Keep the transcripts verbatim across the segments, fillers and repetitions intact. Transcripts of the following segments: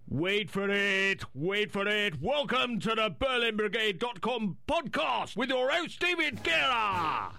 Wait for it, wait for it. Welcome to the Berlin Brigade dot com podcast with your host, David Guerra.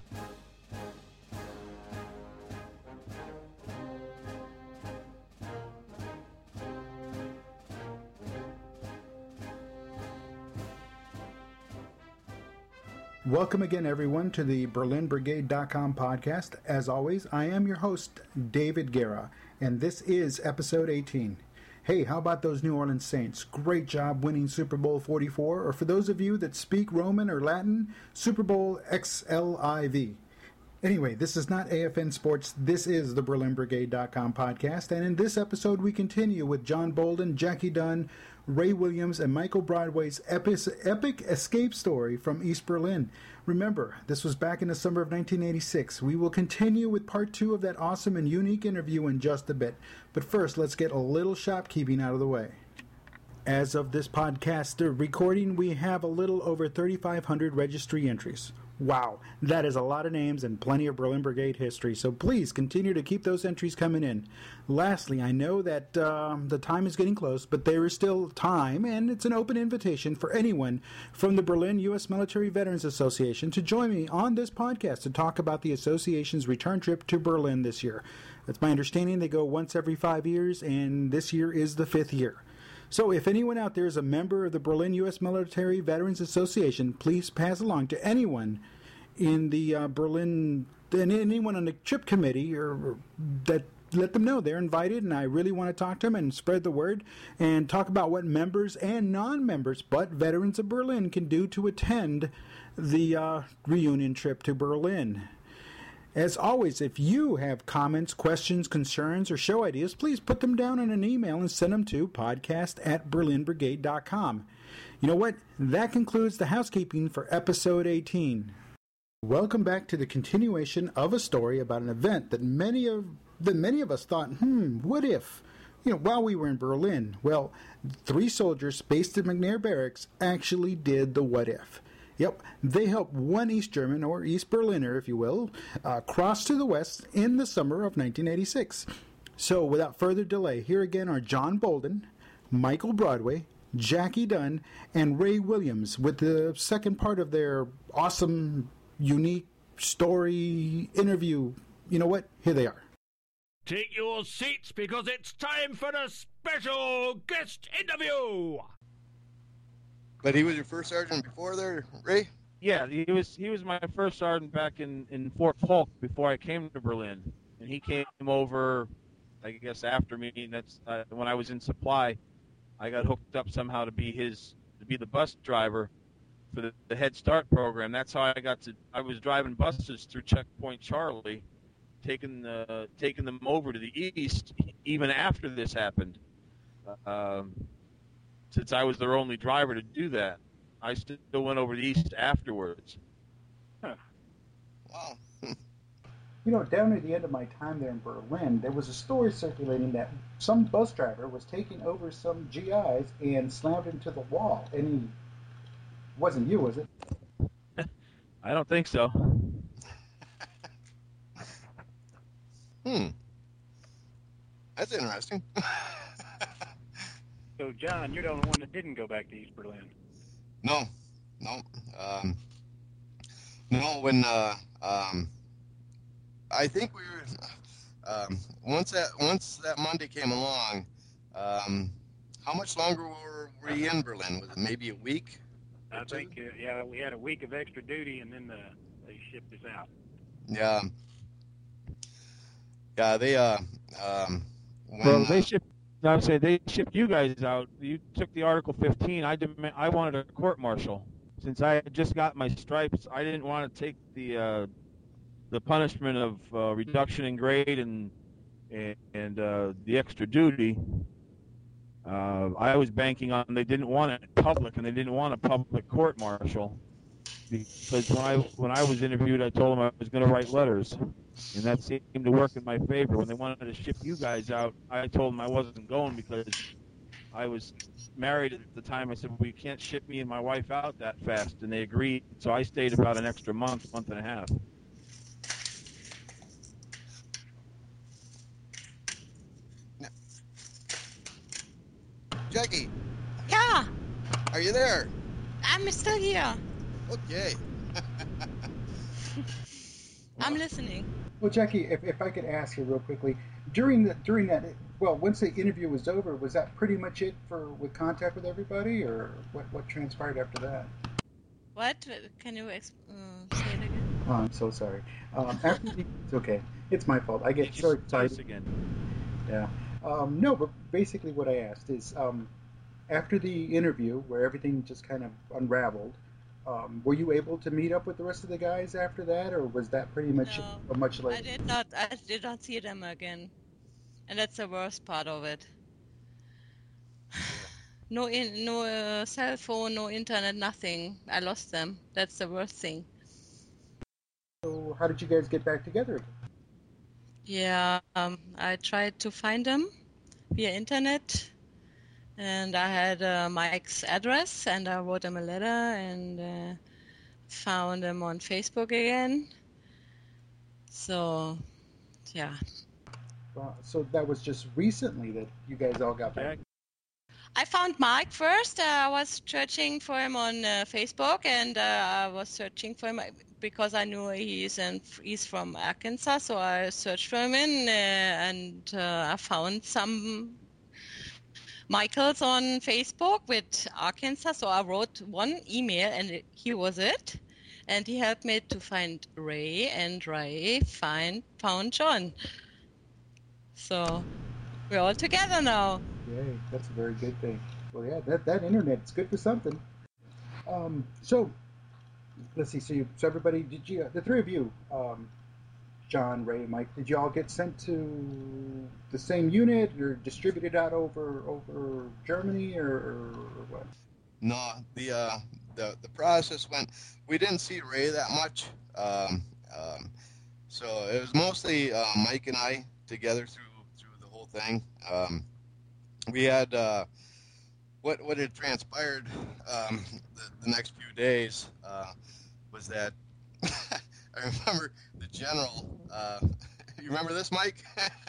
Welcome again, everyone, to the Berlin Brigade dot com podcast. As always, I am your host, David Guerra, and this is episode eighteen. Hey, how about those New Orleans Saints? Great job winning Super Bowl forty-four, or for those of you that speak Roman or Latin, Super Bowl X L I V. Anyway, this is not A F N Sports, this is the Berlin Brigade dot com podcast, and in this episode we continue with John Bolden, Jackie Dunn, Ray Williams, and Michael Broadway's epic, epic escape story from East Berlin. Remember, this was back in the summer of nineteen eighty-six. We will continue with part two of that awesome and unique interview in just a bit. But first, let's get a little shopkeeping out of the way. As of this podcast recording, we have a little over thirty-five hundred registry entries. Wow, that is a lot of names and plenty of Berlin Brigade history, so please continue to keep those entries coming in. Lastly, I know that uh, the time is getting close, but there is still time, and it's an open invitation for anyone from the Berlin U S Military Veterans Association to join me on this podcast to talk about the association's return trip to Berlin this year. That's my understanding. They go once every five years, and this year is the fifth year. So if anyone out there is a member of the Berlin U S Military Veterans Association, please pass along to anyone in the uh, Berlin, and anyone on the trip committee, or, or that let them know they're invited, and I really want to talk to them and spread the word and talk about what members and non-members, but veterans of Berlin, can do to attend the uh, reunion trip to Berlin. As always, if you have comments, questions, concerns, or show ideas, please put them down in an email and send them to podcast at Berlin Brigade dot com. You know what? That concludes the housekeeping for episode eighteen. Welcome back to the continuation of a story about an event that many of that many of us thought, hmm, what if? You know, while we were in Berlin, well, three soldiers based in McNair Barracks actually did the what if. Yep, they helped one East German, or East Berliner, if you will, uh, cross to the west in the summer of nineteen eighty-six. So, without further delay, here again are John Bolden, Michael Broadway, Jackie Dunn, and Ray Williams with the second part of their awesome, unique story interview. You know what? Here they are. Take your seats because it's time for the special guest interview. But he was your first sergeant before there, Ray? Yeah, he was he was my first sergeant back in, in Fort Polk before I came to Berlin. And he came over, I guess, after me. And that's uh, when I was in supply. I got hooked up somehow to be his to be the bus driver for the, the Head Start program. That's how I got to. I was driving buses through Checkpoint Charlie, taking the taking them over to the east even after this happened. Um, Since I was their only driver to do that, I still went over the east afterwards. Huh. Wow. You know, down at the end of my time there in Berlin, there was a story circulating that some bus driver was taking over some G Is and slammed into the wall. And he wasn't you, was it? I don't think so. hmm. That's interesting. So, John, you're the only one that didn't go back to East Berlin. No, no, um, no. When uh, um, I think we were um, once that once that Monday came along. Um, how much longer were we in Berlin? Was it maybe a week? I think, uh, yeah, we had a week of extra duty, and then the, they shipped us out. Yeah, yeah. They uh, um, when, Well, they shipped. I would say they shipped you guys out. You took the Article fifteen. I demand, I wanted a court-martial. Since I had just got my stripes, I didn't want to take the uh, the punishment of uh, reduction in grade and and, and uh, the extra duty. Uh, I was banking on they didn't want it public, and they didn't want a public court-martial. Because when I when I was interviewed, I told them I was going to write letters. And that seemed to work in my favor. When they wanted to ship you guys out, I told them I wasn't going because I was married at the time. I said, well, you can't ship me and my wife out that fast. And they agreed. So I stayed about an extra month, month and a half. Jackie, Yeah, are you there? I'm still here. Okay. I'm listening. Well, Jackie, if, if I could ask you real quickly, during the during that, well, once the interview was over, was that pretty much it for with contact with everybody, or what what transpired after that? What? Can you ex- uh, say it again? Oh, I'm so sorry. Um, after the, it's okay. It's my fault. I get Did you so say this excited. again? Yeah. Um, no, but basically what I asked is, um, after the interview where everything just kind of unraveled, um, were you able to meet up with the rest of the guys after that, or was that pretty much No, a much I later? did not. I did not see them again, and that's the worst part of it. No in, no uh, cell phone, no internet, nothing. I lost them. That's the worst thing. So how did you guys get back together again? Yeah, um, I tried to find them via internet, and I had uh, Mike's address, and I wrote him a letter, and uh, found him on Facebook again. So, yeah. Uh, so that was just recently that you guys all got back. Jack? I found Mike first. Uh, I was searching for him on uh, Facebook, and uh, I was searching for him because I knew he's in, he's from Arkansas. So I searched for him in, uh, and uh, I found some Michaels on Facebook with Arkansas. So I wrote one email, and it, he was it. And he helped me to find Ray, and Ray find found John. So we're all together now. Yay, that's a very good thing. Well, yeah, that that internet's good for something. Um, so let's see. So, you, so everybody, did you? The three of you, um, John, Ray, Mike, did you all get sent to the same unit, or distributed out over over Germany, or, or what? No, the uh, the the process went. We didn't see Ray that much, um, um, so it was mostly uh, Mike and I together through through the whole thing. Um, we had uh, what what had transpired um, the, the next few days uh, was that I remember the general. Uh, you remember this, Mike?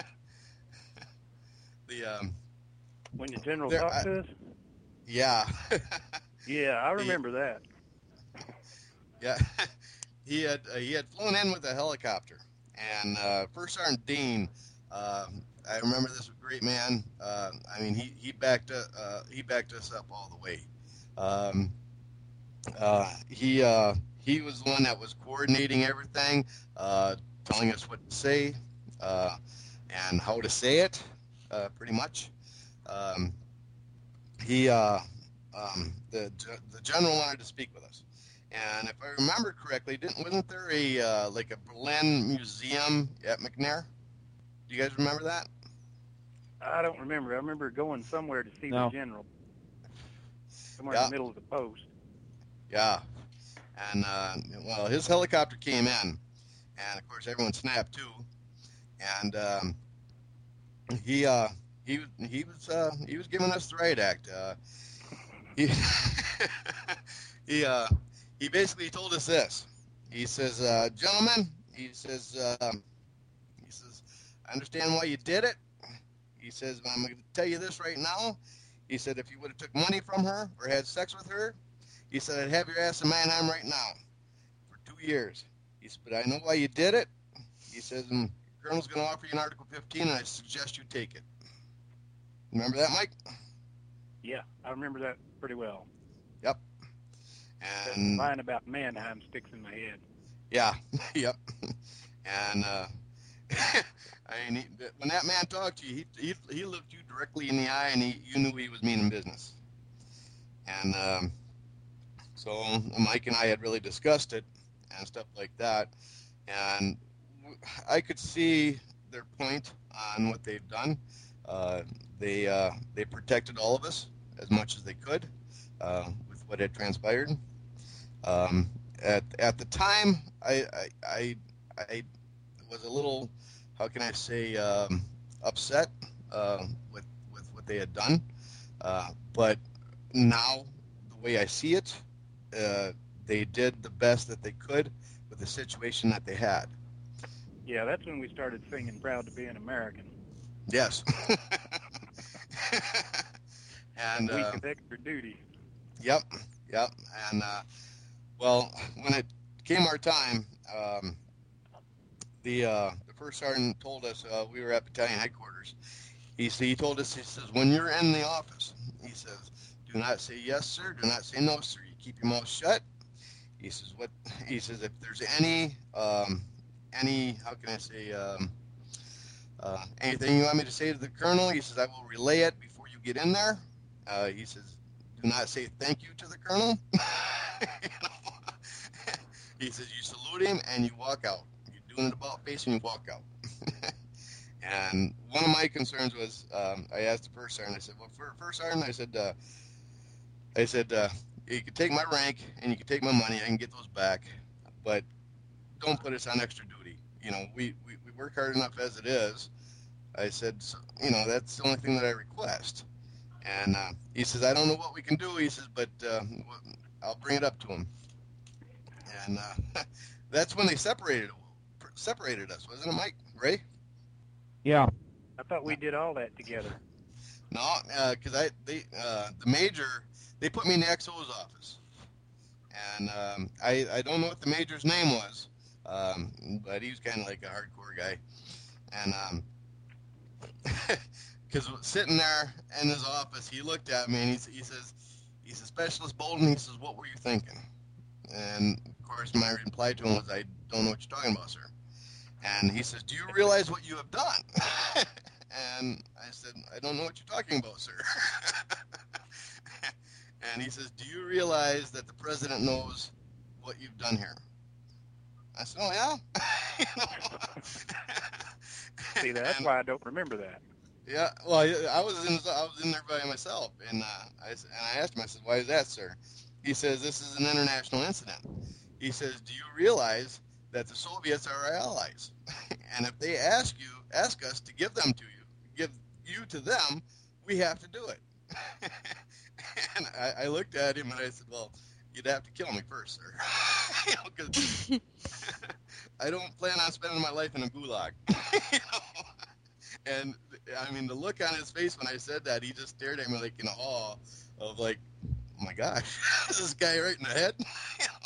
the um, When the general there, talked I, to us? yeah. Yeah, I The- remember that. Yeah, he had uh, he had flown in with a helicopter, and uh, First Sergeant Dean, uh, I remember this great man. Uh, I mean, he he backed uh, uh, he backed us up all the way. Um, uh, he uh, he was the one that was coordinating everything, uh, telling us what to say, uh, and how to say it, uh, pretty much. Um, he uh, um, the the general wanted to speak with us. And if I remember correctly, didn't wasn't there a uh, like a Berlin museum at McNair? Do you guys remember that? I don't remember. I remember going somewhere to see No. the general. Somewhere in Yeah. the middle of the post. Yeah. And uh, well, his helicopter came in, and of course everyone snapped too. And um, he uh, he he was uh, he was giving us the riot act. Uh, he he uh, he basically told us this. He says, uh, "Gentlemen," he says, uh, he says, "I understand why you did it." He says, "But I'm going to tell you this right now." He said, "If you would have took money from her or had sex with her," he said, "I'd have your ass in Mannheim right now for two years." He said, "But I know why you did it." He says, "And the colonel's going to offer you an Article fifteen, and I suggest you take it." Remember that, Mike? Yeah, I remember that pretty well. Yep. That And line about Mannheim sticks in my head. yeah, yep. And uh, I mean, he, when that man talked to you, he, he he looked you directly in the eye, and he you knew he was meaning business. And um, so Mike and I had really discussed it and stuff like that, and I could see their point on what they've done. Uh, they uh, they protected all of us as much as they could uh, with what had transpired. Um, at at the time, I I, I I was a little, how can I say, um, upset uh, with with what they had done. Uh, but now, the way I see it, uh, they did the best that they could with the situation that they had. Yeah, that's when we started singing "Proud to Be an American." Yes. And a week uh, of extra duty. Yep, yep. And uh, well, when it came our time, um, the uh, the first sergeant told us uh, we were at battalion headquarters. He said he told us he says when you're in the office, he says do not say yes sir, do not say no sir. You keep your mouth shut. He says what he says if there's any um, any how can I say um, uh, anything you want me to say to the colonel, he says I will relay it before you get in there. Uh, he says do not say thank you to the colonel. You know? He says you salute him and you walk out. You're doing it about face and you walk out. And one of my concerns was um, I asked the first sergeant. I said, "Well, for first sergeant, I said, uh, I said uh, you can take my rank and you can take my money. I can get those back, but don't put us on extra duty. You know, we, we, we work hard enough as it is." I said, so, you know, that's the only thing that I request. And uh, he says, I don't know what we can do. He says, but uh, I'll bring it up to him. And uh, that's when they separated separated us, wasn't it, Mike? Ray? Yeah. I thought we did all that together. No, because uh, I they uh, the major they put me in the X O's office, and um, I I don't know what the major's name was, um, but he was kind of like a hardcore guy, and um, because sitting there in his office, he looked at me and he he says he says Specialist Bolden, he says what were you thinking? And of course my reply to him was I don't know what you're talking about, sir. And he says, do you realize what you have done? And I said, I don't know what you're talking about, sir. And he says, do you realize that the president knows what you've done here? I said, oh, yeah? You know? See, that's And, why I don't remember that. yeah, well, I was in I was in there by myself, and, uh, I, and I asked him, I said, why is that, sir? He says, this is an international incident. He says, do you realize that the Soviets are our allies, and if they ask you, ask us to give them to you, give you to them, we have to do it. And I, I looked at him and I said, well, you'd have to kill me first, sir. You know, 'cause I don't plan on spending my life in a gulag. You know? And I mean, the look on his face when I said that, he just stared at me like in awe of like, oh my gosh, is this guy right in the head? You know?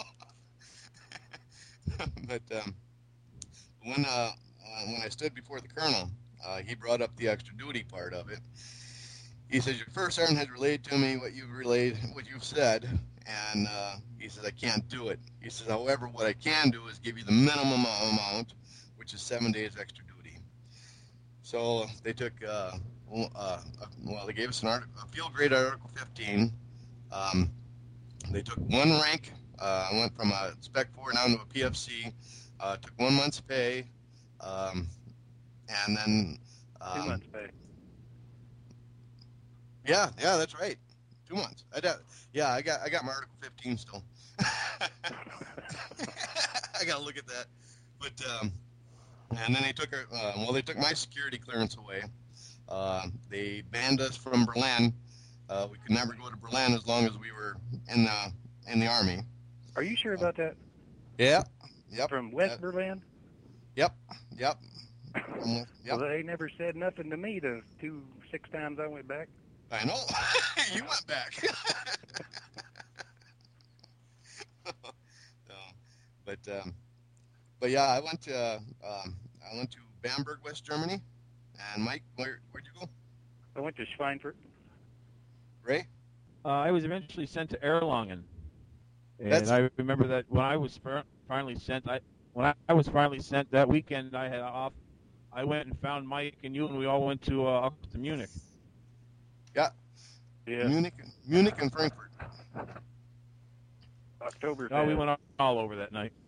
But um, when uh, uh, when I stood before the colonel, uh, he brought up the extra duty part of it. He says, your first sergeant has relayed to me what you've relayed, what you've said, and uh, he says, I can't do it. He says, however, what I can do is give you the minimum amount, which is seven days extra duty. So they took, uh, uh, well, they gave us an art- a field grade Article fifteen. Um, they took one rank. I uh, went from a Spec four down to a P F C, uh, took one month's pay, um, and then... Um, Two months pay. Yeah, yeah, that's right. Two months. I doubt, yeah, I got I got my Article fifteen still. I got to look at that. But, um, and then they took, our, uh, well, they took my security clearance away. Uh, they banned us from Berlin. Uh, we could never go to Berlin as long as we were in the, in the Army. Are you sure about that? Yeah. Yep. From West Yep. Berlin? Yep. Yep. Yep. Well, they never said nothing to me the two, six times I went back. I know. You went back. So, but um, but yeah, I went to uh, um, I went to Bamberg, West Germany. And Mike, where where'd you go? I went to Schweinfurt. Ray? Uh, I was eventually sent to Erlangen, and That's- I remember that when I was fir- finally sent, I when I, I was finally sent that weekend, I had off. I went and found Mike and you, and we all went to uh, up to Munich. Yeah. Yeah. Munich, Munich and Frankfurt. October. Oh, we went all, all over that night.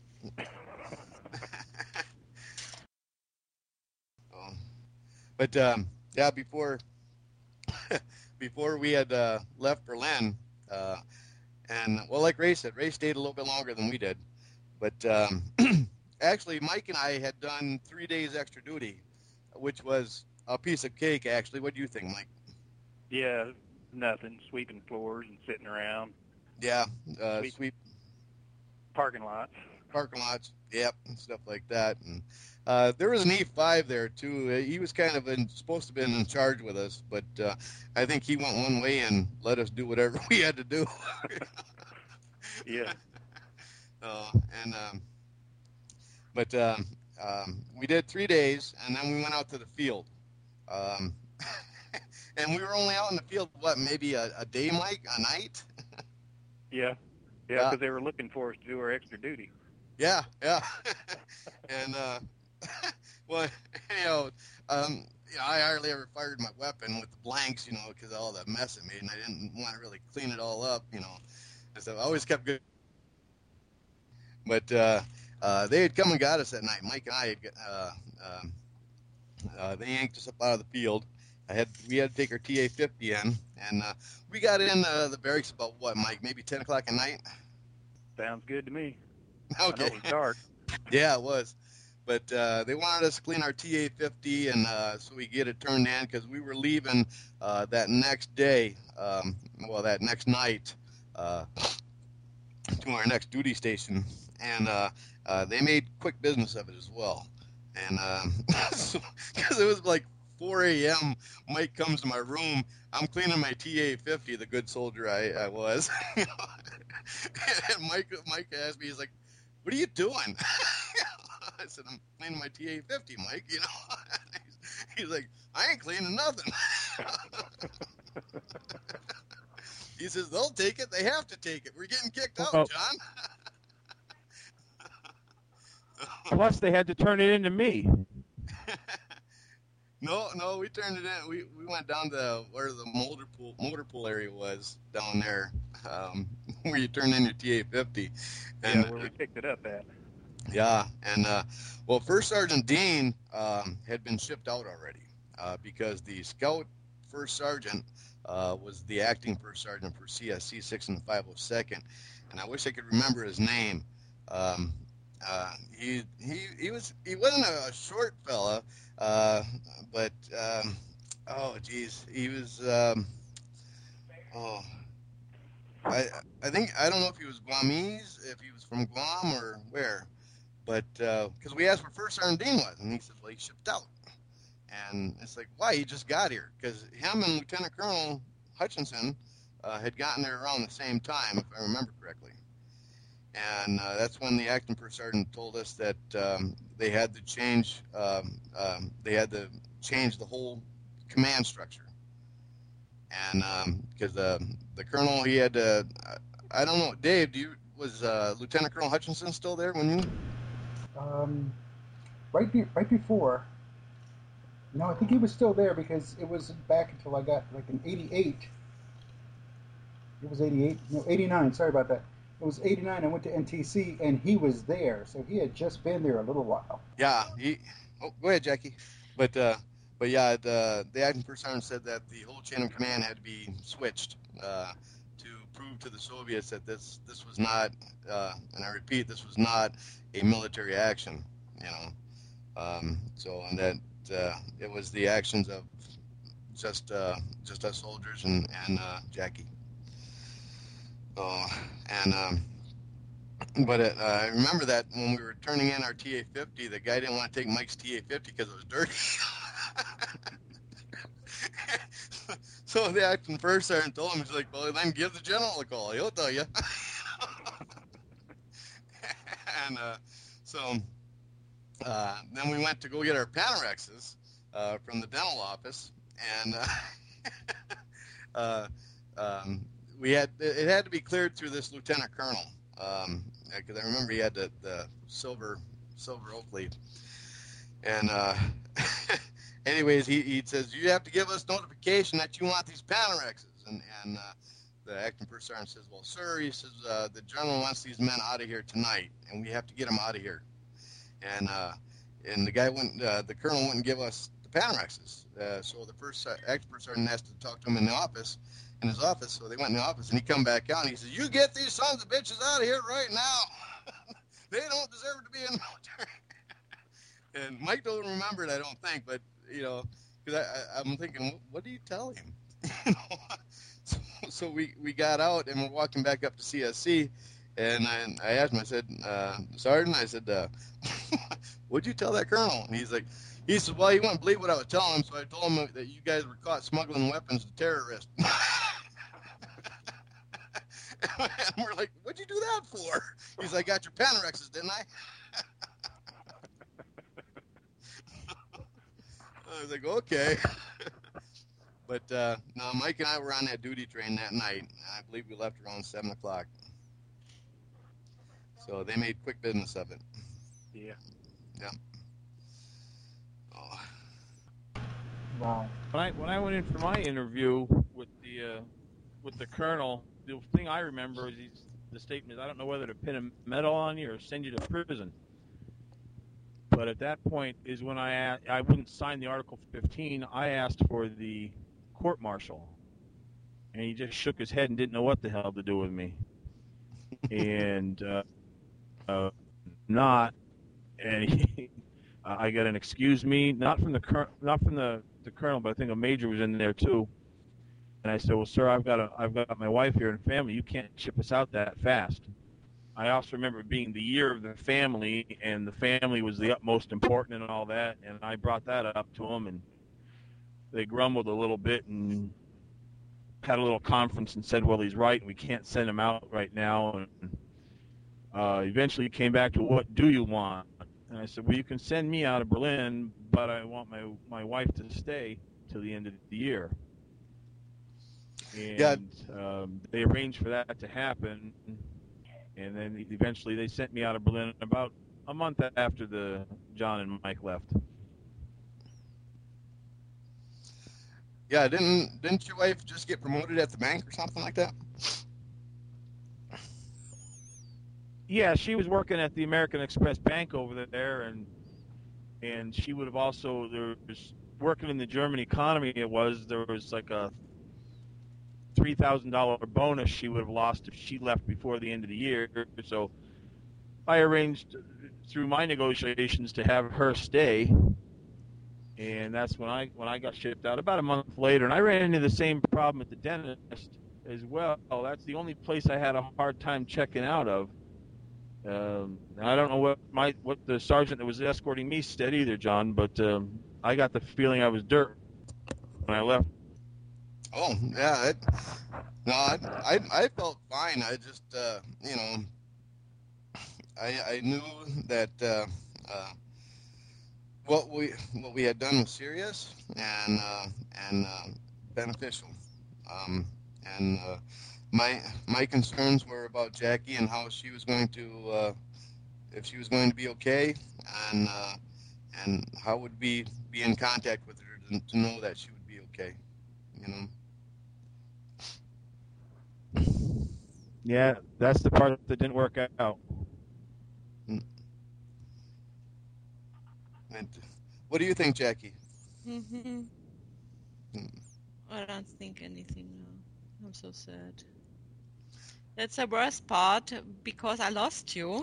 Oh. But um, yeah, before before we had uh, left Berlin, uh, and well, like Ray said, Ray stayed a little bit longer than we did. But um, actually, Mike and I had done three days extra duty, which was a piece of cake. Actually, what do you think, Mike? Yeah, nothing. Sweeping floors and sitting around. Yeah, uh, Sweep. sweep. Parking lots. parking lots, yep, and stuff like that. And uh, there was an E five there too. He was kind of in, supposed to have been in charge with us, but uh, I think he went one way and let us do whatever we had to do. Yeah. Uh, and um, but um, um, we did three days, and then we went out to the field. Um, and we were only out in the field, what, maybe a, a day, Mike, a night? Yeah. Yeah, Yeah. because they were looking for us to do our extra duty. Yeah, yeah. and, uh, well, you know, um, you know, I hardly ever fired my weapon with the blanks, you know, because of all that mess it made, and I didn't want to really clean it all up, you know. And so I always kept good. But uh, uh, they had come and got us that night. Mike and I had, uh, um, uh, they yanked us up out of the field. I had we had to take our T A fifty in, and uh, we got in uh, the barracks about what, Mike? Maybe ten o'clock at night. Sounds good to me. I know Okay. it was dark. Yeah, it was. But uh, they wanted us to clean our T A fifty, and uh, so we get it turned in because we were leaving uh, that next day. Um, well, that next night uh, to our next duty station, and uh, uh, they made quick business of it as well. And because um, so, it was like four a.m., Mike comes to my room. I'm cleaning my T A fifty, the good soldier I, I was. And Mike, Mike asked me, he's like, "What are you doing?" I said, "I'm cleaning my T A fifty, Mike." You know, he's, he's like, "I ain't cleaning nothing." He says, "They'll take it. They have to take it. We're getting kicked out, Oh. John." Plus, they had to turn it into me. No, no, we turned it in. We we went down to where the motor pool motor pool area was down there, um, where you turn in your T A fifty. And Yeah, where we picked it up at. yeah, and uh, well, First Sergeant Dean um, had been shipped out already uh, because the Scout First Sergeant uh, was the acting First Sergeant for C S C six and five oh second, and I wish I could remember his name. Um, uh, he he he was he wasn't a short fella, uh, but um, oh geez, he was um, oh. I I think I don't know if he was Guamese, if he was from Guam or where. But because uh, we asked where First Sergeant Dean was, and he said, "Well, he shipped out." And it's like, why? He just got here. Because him and Lieutenant Colonel Hutchinson uh, had gotten there around the same time, if I remember correctly. And uh, that's when the acting First Sergeant told us that um, they had to change. Um, um, they had to change the whole command structure. And because um, uh, the colonel, he had to. I don't know, Dave. Do you was uh, Lieutenant Colonel Hutchinson still there when you? Um, right, be, right before. No, I think he was still there because it was back until I got like in eighty-eight. It was eighty-eight, no, eighty-nine. Sorry about that. It was eighty-nine. I went to N T C and he was there, so he had just been there a little while. Yeah, he. Oh, go ahead, Jackie. But uh, but yeah, the the acting First Sergeant said that the whole chain of command had to be switched uh, to prove to the Soviets that this this was not, uh, and I repeat, this was not a military action. You know, um, so and that uh, it was the actions of just uh, just us soldiers and and uh, Jackie. Uh, and um, but it, uh, I remember that when we were turning in our T A fifty, the guy didn't want to take Mike's T A fifty because it was dirty. So the acting First Sergeant told him, he's like, "Well, then give the general a call. He'll tell you." And uh, so uh, then we went to go get our Panorexes uh, from the dental office, and uh, uh, um, we had it had to be cleared through this lieutenant colonel, because um, I remember he had the, the silver silver oak leaf, and uh, anyways, he, he says, "You have to give us notification that you want these Panorexes," and and uh, the acting First Sergeant says, "Well, sir," he says, uh, "the general wants these men out of here tonight, and we have to get them out of here." And uh, and the guy wouldn't, uh, the colonel wouldn't give us the Panorexes, uh, so the first uh, acting First Sergeant has to talk to him in the office. In his office, so they went in the office, and he come back out, and he says, "You get these sons of bitches out of here right now. They don't deserve to be in the military." And Mike don't remember it, I don't think, but you know, because I, I, I'm thinking, what do you tell him? You know? so, so we we got out, and we're walking back up to C S C, And I, I asked him, I said, uh, Sergeant, I said, uh, what'd you tell that colonel? And he's like, he said, well, he wouldn't believe what I was telling him, so I told him that you guys were caught smuggling weapons to terrorists. And we're like, what'd you do that for? He's like, I got your Panorexes, didn't I? I was like, okay. But uh, no, Mike and I were on that duty train that night. I believe we left around seven o'clock. So they made quick business of it. Yeah. Yeah. Oh. Wow. When I when I went in for my interview with the uh, with the colonel, the thing I remember is he's, the statement is, I don't know whether to pin a medal on you or send you to prison. But at that point is when I I wouldn't sign the Article fifteen. I asked for the court martial, and he just shook his head and didn't know what the hell to do with me. And uh, uh, not, and he, I got an excuse me, not from the cur- not from the, the colonel, but I think a major was in there too. And I said, well, sir, I've got a I've got my wife here and family. You can't ship us out that fast. I also remember it being the year of the family, and the family was the utmost important and all that. And I brought that up to them, and they grumbled a little bit and had a little conference and said, well, he's right, and we can't send him out right now. And uh, eventually he came back to, what do you want? And I said, well, you can send me out of Berlin, but I want my, my wife to stay till the end of the year. And Yeah. um, they arranged for that to happen. And then eventually they sent me out of Berlin about a month after the John and Mike left. Yeah, didn't didn't your wife just get promoted at the bank or something like that? Yeah, she was working at the American Express Bank over there, and and she would have also, there was working in the German economy. It was there was like a three thousand dollar bonus she would have lost if she left before the end of the year. So I arranged through my negotiations to have her stay, and that's when I when I got shipped out about a month later. And I ran into the same problem at the dentist as well. That's the only place I had a hard time checking out of. Um, I don't know what my what the sergeant that was escorting me said either, John, but um, I got the feeling I was dirt when I left. Oh, yeah. It, no, I, I I felt fine. I just, uh, you know, I I knew that uh, uh, what we what we had done was serious and uh, and uh, beneficial. Um, and uh, my my concerns were about Jackie and how she was going to, uh, if she was going to be okay, and uh, and how would we be in contact with her to, to know that she would be okay, you know. Yeah, that's the part that didn't work out. And what do you think, Jackie? Mm-hmm. I don't think anything now. I'm so sad. That's the worst part, because I lost you.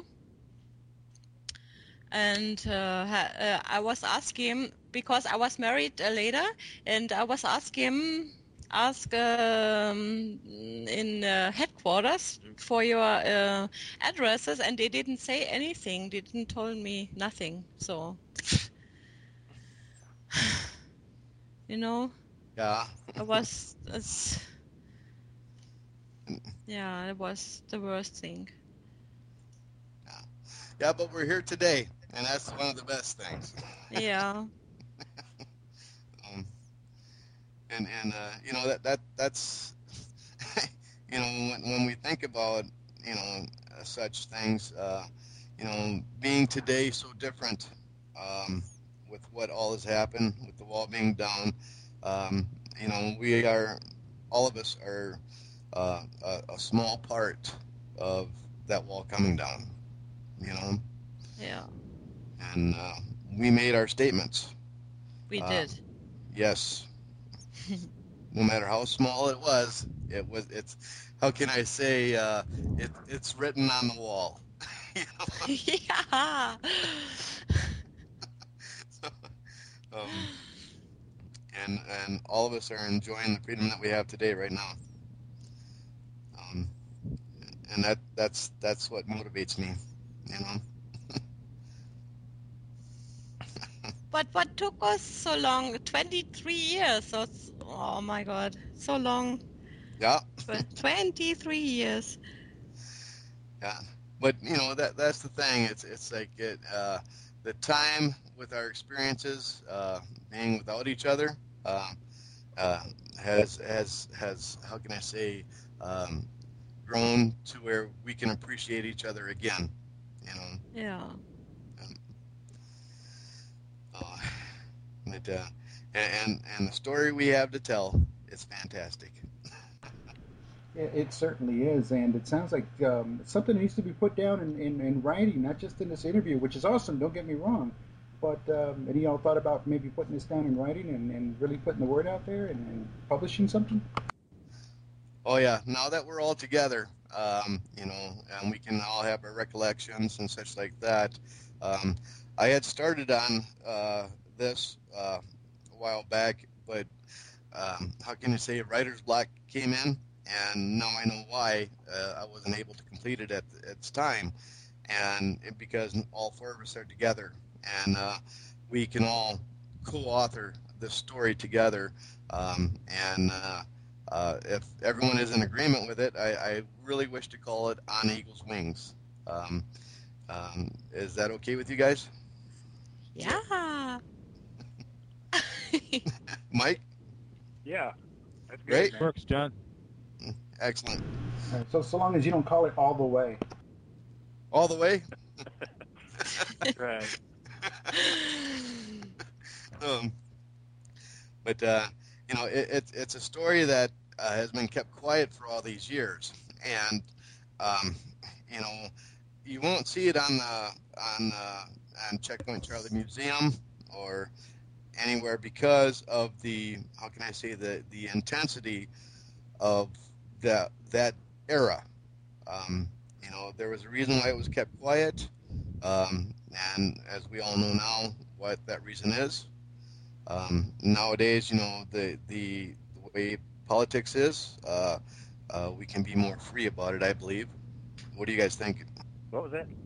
And uh, ha- uh, I was asking, because I was married uh, later, and I was asking, ask um, in uh, headquarters for your uh, addresses, and they didn't say anything. They didn't tell me nothing. So, you know, Yeah. I was, it's, yeah, it was the worst thing. Yeah. Yeah, but we're here today, and that's one of the best things. Yeah. um, and and uh, you know that that that's you know when, when we think about you know uh, such things, uh, you know, being today so different um, with what all has happened with the wall being down. Um, you know, we are all of us are uh, a, a small part of that wall coming down. You know. Yeah. And uh, we made our statements. We uh, did. Yes. No matter how small it was, it was. It's. How can I say? Uh, it, it's written on the wall. You know? Yeah. um, and and all of us are enjoying the freedom that we have today, right now. Um, and that that's that's what motivates me, you know. But what took us so long? twenty-three years. So it's, oh my God, so long. Yeah. twenty-three years. Yeah, but you know that that's the thing. It's it's like it uh, the time with our experiences uh, being without each other uh, uh, has has has how can I say um, grown to where we can appreciate each other again. You know. Yeah. Um, uh, but, uh, and and the story we have to tell is fantastic. It, it certainly is, and it sounds like um, something needs to be put down in, in, in writing, not just in this interview, which is awesome, don't get me wrong. But um, any of y'all thought about maybe putting this down in writing and, and really putting the word out there and, and publishing something? Oh yeah, now that we're all together, um, you know, and we can all have our recollections and such like that. Um, I had started on uh, this uh, a while back, but um, how can you say, writer's block came in, and now I know why uh, I wasn't able to complete it at, at its time, and it, because all four of us are together, and uh, we can all co-author this story together, um, and uh, uh, if everyone is in agreement with it, I, I really wish to call it On Eagle's Wings. Um, um, is that okay with you guys? Yeah. Mike? Yeah, that's good. Great. Man. Works, John. Excellent. All right, so so long as you don't call it all the way. All the way? Right. um, but uh, you know, it, it, it's a story that uh, has been kept quiet for all these years, and um, you know, you won't see it on the on uh, on Checkpoint Charlie Museum or anywhere because of the, how can I say, the the intensity of that that era. Um, you know, there was a reason why it was kept quiet, um, and as we all know now, what that reason is. Um, nowadays, you know, the the, the way politics is, uh, uh, we can be more free about it, I believe. What do you guys think? What was that?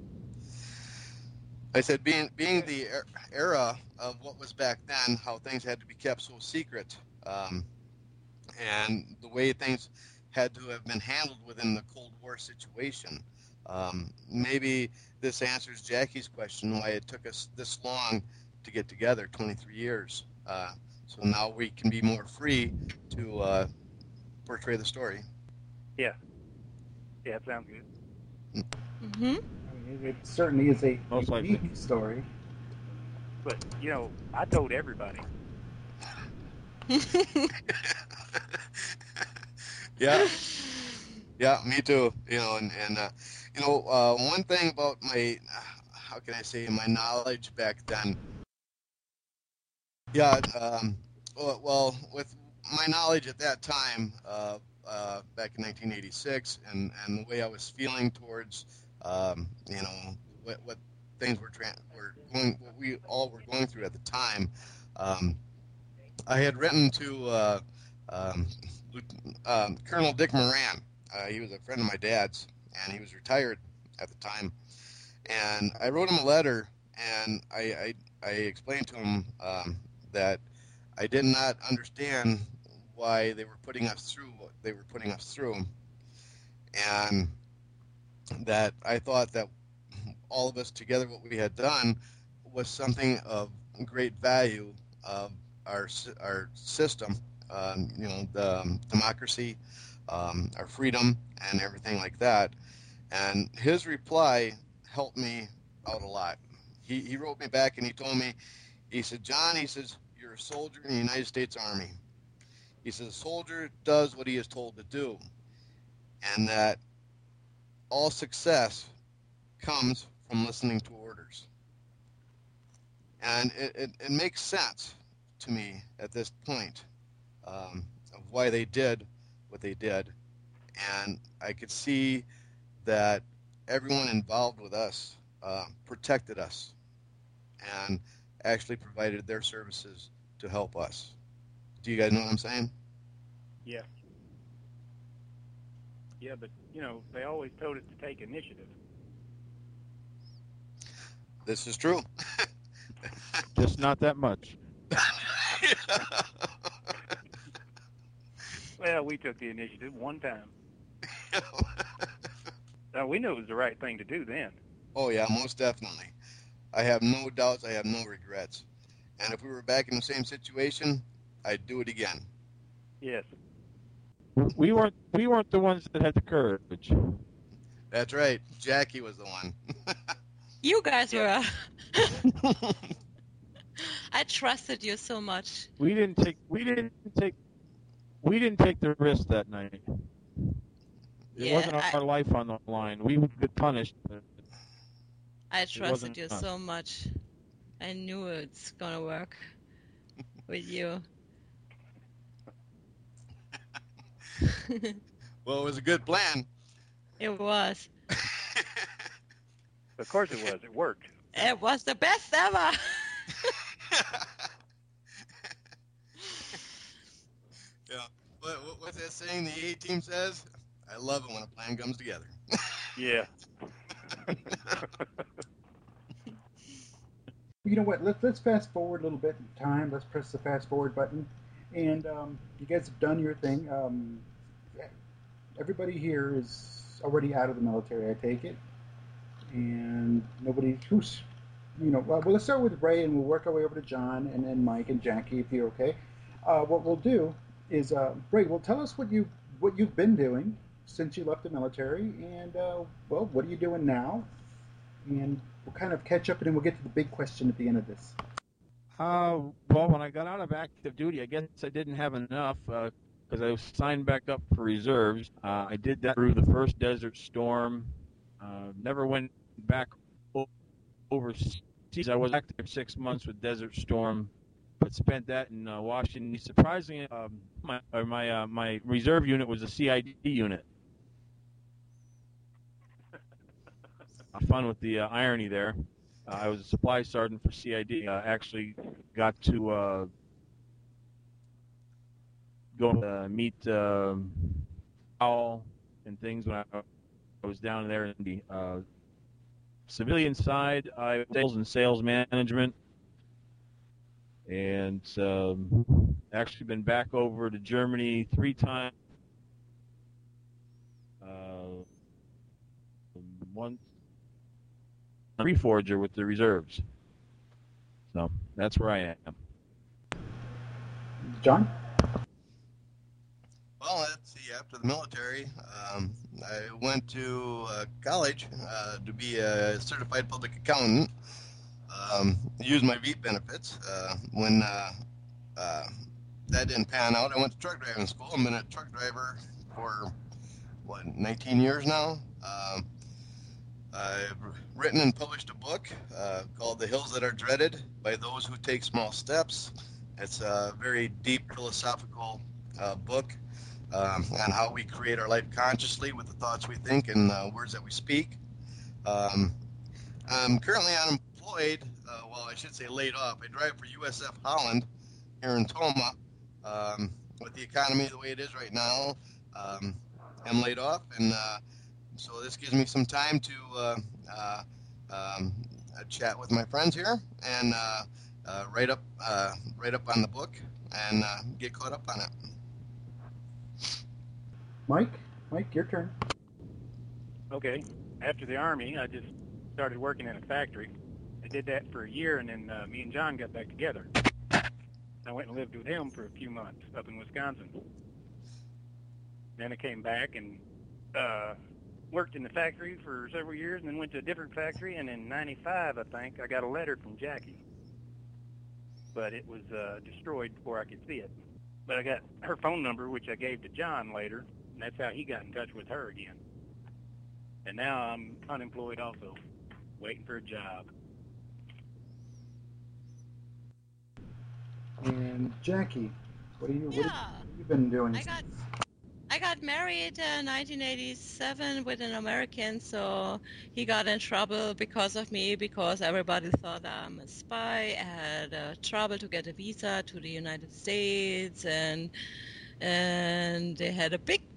I said, being being the er- era of what was back then, how things had to be kept so secret, um, and the way things had to have been handled within the Cold War situation. Um, maybe this answers Jackie's question why it took us this long to get together, twenty-three years. Uh, so now we can be more free to uh, portray the story. Yeah. Yeah, it sounds good. Mm-hmm. I mean, it, it certainly is a Most likely. unique story. But you know, I told everybody. Yeah, yeah, me too. You know, and and uh, you know, uh, one thing about my, how can I say, my knowledge back then. Yeah, um, well, well, with my knowledge at that time, uh, uh, back in nineteen eighty-six, and and the way I was feeling towards, um, you know, what what things were tra- were going, what we all were going through at the time. Um, I had written to uh, um, um, Colonel Dick Moran. Uh, he was a friend of my dad's, and he was retired at the time. And I wrote him a letter, and I I, I explained to him um, that I did not understand why they were putting us through what they were putting us through, and that I thought that all of us together, what we had done, was something of great value of our our system, um, you know, the um, democracy, um, our freedom, and everything like that. And his reply helped me out a lot. He he wrote me back and he told me, he said, John, he says, you're a soldier in the United States Army. He says, a soldier does what he is told to do, and that all success comes from listening to orders. And it, it, it makes sense to me at this point um, of why they did what they did. And I could see that everyone involved with us uh, protected us and actually provided their services to help us. Do you guys know what I'm saying? Yeah. Yeah, but, you know, they always told us to take initiative. This is true. Just not that much. Well, we took the initiative one time. Now, we knew it was the right thing to do then. Oh, yeah, most definitely. I have no doubts. I have no regrets. And if we were back in the same situation, I'd do it again. Yes. We weren't we weren't the ones that had the courage. That's right. Jackie was the one. You guys were. I trusted you so much. We didn't take we didn't take we didn't take the risk that night. It Yeah, wasn't our, I- our life on the line. We would get punished. But I trusted wasn't you us. so much. I knew it's gonna work with you. Well, it was a good plan. It was. Of course it was. It worked. It was the best ever. Yeah. What, what, what's that saying the A team says? I love it when a plan comes together. Yeah. You know what? Let's let's fast forward a little bit in time. Let's press the fast forward button, and um, you guys have done your thing. Um, everybody here is already out of the military, I take it, and nobody who's, you know. Well, let's start with Ray, and we'll work our way over to John, and then Mike and Jackie, if you're okay. Uh, what we'll do is, uh, Ray, well, tell us what you what you've been doing since you left the military, and uh, well, what are you doing now? And we'll kind of catch up, and then we'll get to the big question at the end of this. Uh, well, when I got out of active duty, I guess I didn't have enough because uh, I was signed back up for reserves. Uh, I did that through the first Desert Storm. Uh, never went back o- overseas. I was active for six months with Desert Storm, but spent that in uh, Washington. Surprisingly, um, my or my uh, my reserve unit was a C I D unit. Fun with the uh, irony there. Uh, I was a supply sergeant for C I D. Uh, actually got to uh, go uh, meet um, Powell and things when I, I was down there in the uh, civilian side. I was sales and sales management, and um, actually been back over to Germany three times. Uh, once. Reforger with the reserves. So that's where I am. John? Well, let's see. After the military, um, I went to uh, college uh, to be a certified public accountant. Um, used my V benefits. Uh, when uh, uh, that didn't pan out, I went to truck driving school. I've been a truck driver for, what, nineteen years now? Um, I've written and published a book uh, called The Hills That Are Dreaded by Those Who Take Small Steps. It's a very deep philosophical uh, book um, on how we create our life consciously with the thoughts we think and uh, words that we speak. Um, I'm currently unemployed, uh, well, I should say laid off. I drive for U S F Holland here in Toma. Um, with the economy the way it is right now, um, I'm laid off, and uh, so this gives me some time to uh, uh, um, uh, chat with my friends here and uh, uh, write up uh, write up on the book and uh, get caught up on it. Mike? Mike, your turn. Okay. After the Army, I just started working in a factory. I did that for a year, and then uh, me and John got back together. I went and lived with him for a few months up in Wisconsin. Then I came back and uh, worked in the factory for several years, and then went to a different factory. And in ninety-five, I think, I got a letter from Jackie. But it was uh, destroyed before I could see it. But I got her phone number, which I gave to John later, and that's how he got in touch with her again. And now I'm unemployed also, waiting for a job. And Jackie, what are you? What Yeah. have you been doing? I got I got married in nineteen eighty-seven with an American, so he got in trouble because of me, because everybody thought I'm a spy. I had uh, trouble to get a visa to the United States, and and they had a big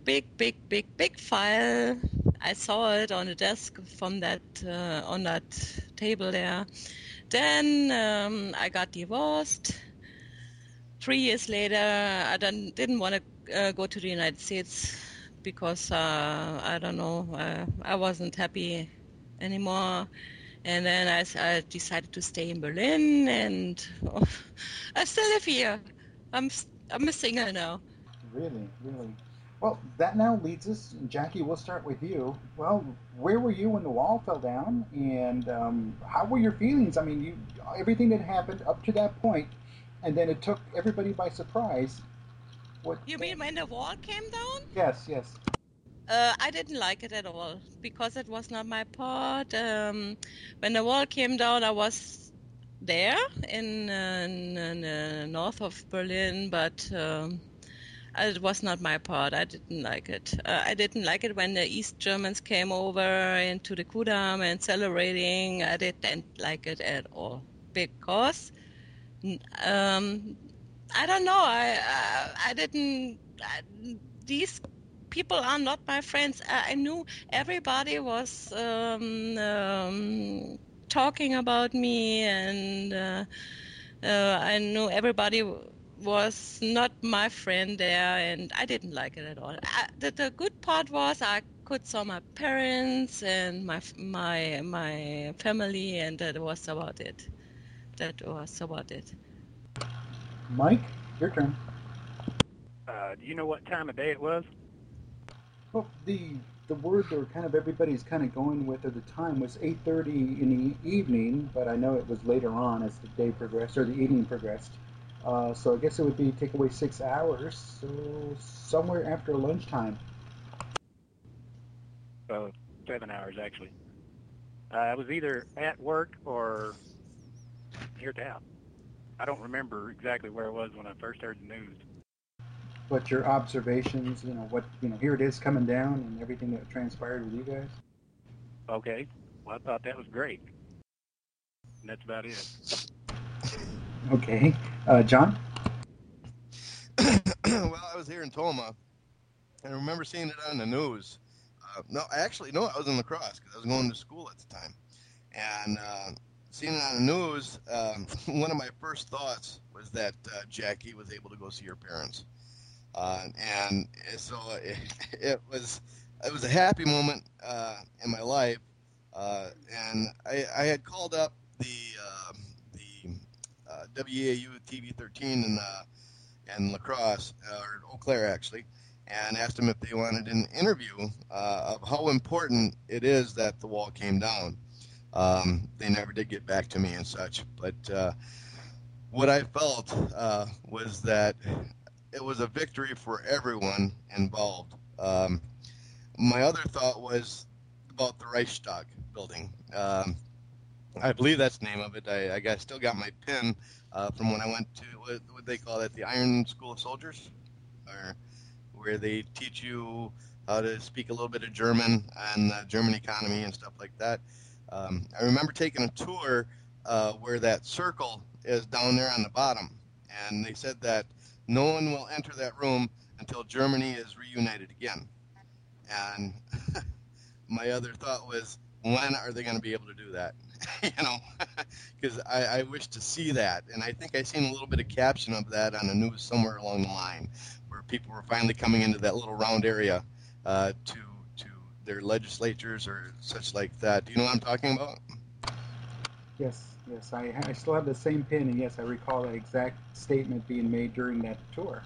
big, big, big, big file. I saw it on the desk from that uh, on that table there. Then um, I got divorced. Three years later, I done, didn't want to uh, go to the United States because uh, I don't know, uh, I wasn't happy anymore. And then I, I decided to stay in Berlin, and oh, I still live here. I'm I'm a single now. Really, really. Well, that now leads us, Jackie, we'll start with you. Well, where were you when the wall fell down, and um, how were your feelings? I mean, you everything that happened up to that point, and then it took everybody by surprise. What? You mean when the wall came down? Yes, yes. Uh, I didn't like it at all because it was not my part. Um, when the wall came down, I was there in, uh, in, in uh, north of Berlin, but um, it was not my part. I didn't like it. Uh, I didn't like it when the East Germans came over into the Kudamm and celebrating. I didn't like it at all because um, I don't know. I I, I didn't. I, these people are not my friends. I, I knew everybody was um, um, talking about me, and uh, uh, I knew everybody was not my friend there, and I didn't like it at all. I, the, the good part was I could saw my parents and my my my family, and that was about it. That was about it. Mike, your turn. Uh, do you know what time of day it was? Well, the the word or kind of everybody's kind of going with at the time was eight thirty in the evening, but I know it was later on as the day progressed or the evening progressed. Uh, so I guess it would be take away six hours, so somewhere after lunchtime. Uh, seven hours, actually. Uh, I was either at work or here at the house. I don't remember exactly where it was when I first heard the news. But your observations, you know, what, you know, here it is coming down and everything that transpired with you guys? Okay. Well, I thought that was great. And that's about it. Okay. Uh, John? Well, I was here in Toma, and I remember seeing it on the news. Uh, no, actually, no, I was in La Crosse because I was going to school at the time. And uh, seeing it on the news, um, one of my first thoughts was that uh, Jackie was able to go see her parents. Uh, and so it, it was it was a happy moment uh, in my life, uh, and I, I had called up the uh, the uh, W A U T V thirteen in uh, in La Crosse or Eau Claire actually, and asked them if they wanted an interview uh, of how important it is that the wall came down. Um, they never did get back to me and such, but uh, what I felt uh, was that it was a victory for everyone involved. Um, my other thought was about the Reichstag building. Um, I believe that's the name of it. I, I got, still got my pin uh, from when I went to, what, what they call that, the Iron School of Soldiers, or where they teach you how to speak a little bit of German and the German economy and stuff like that. Um, I remember taking a tour uh, where that circle is down there on the bottom, and they said that no one will enter that room until Germany is reunited again. And my other thought was, when are they going to be able to do that? you know, because I, I wish to see that. And I think I seen a little bit of caption of that on the news somewhere along the line, where people were finally coming into that little round area uh, to to their legislatures or such like that. Do you know what I'm talking about? Yes, yes. I, I still have the same pin, and yes, I recall that exact statement being made during that tour.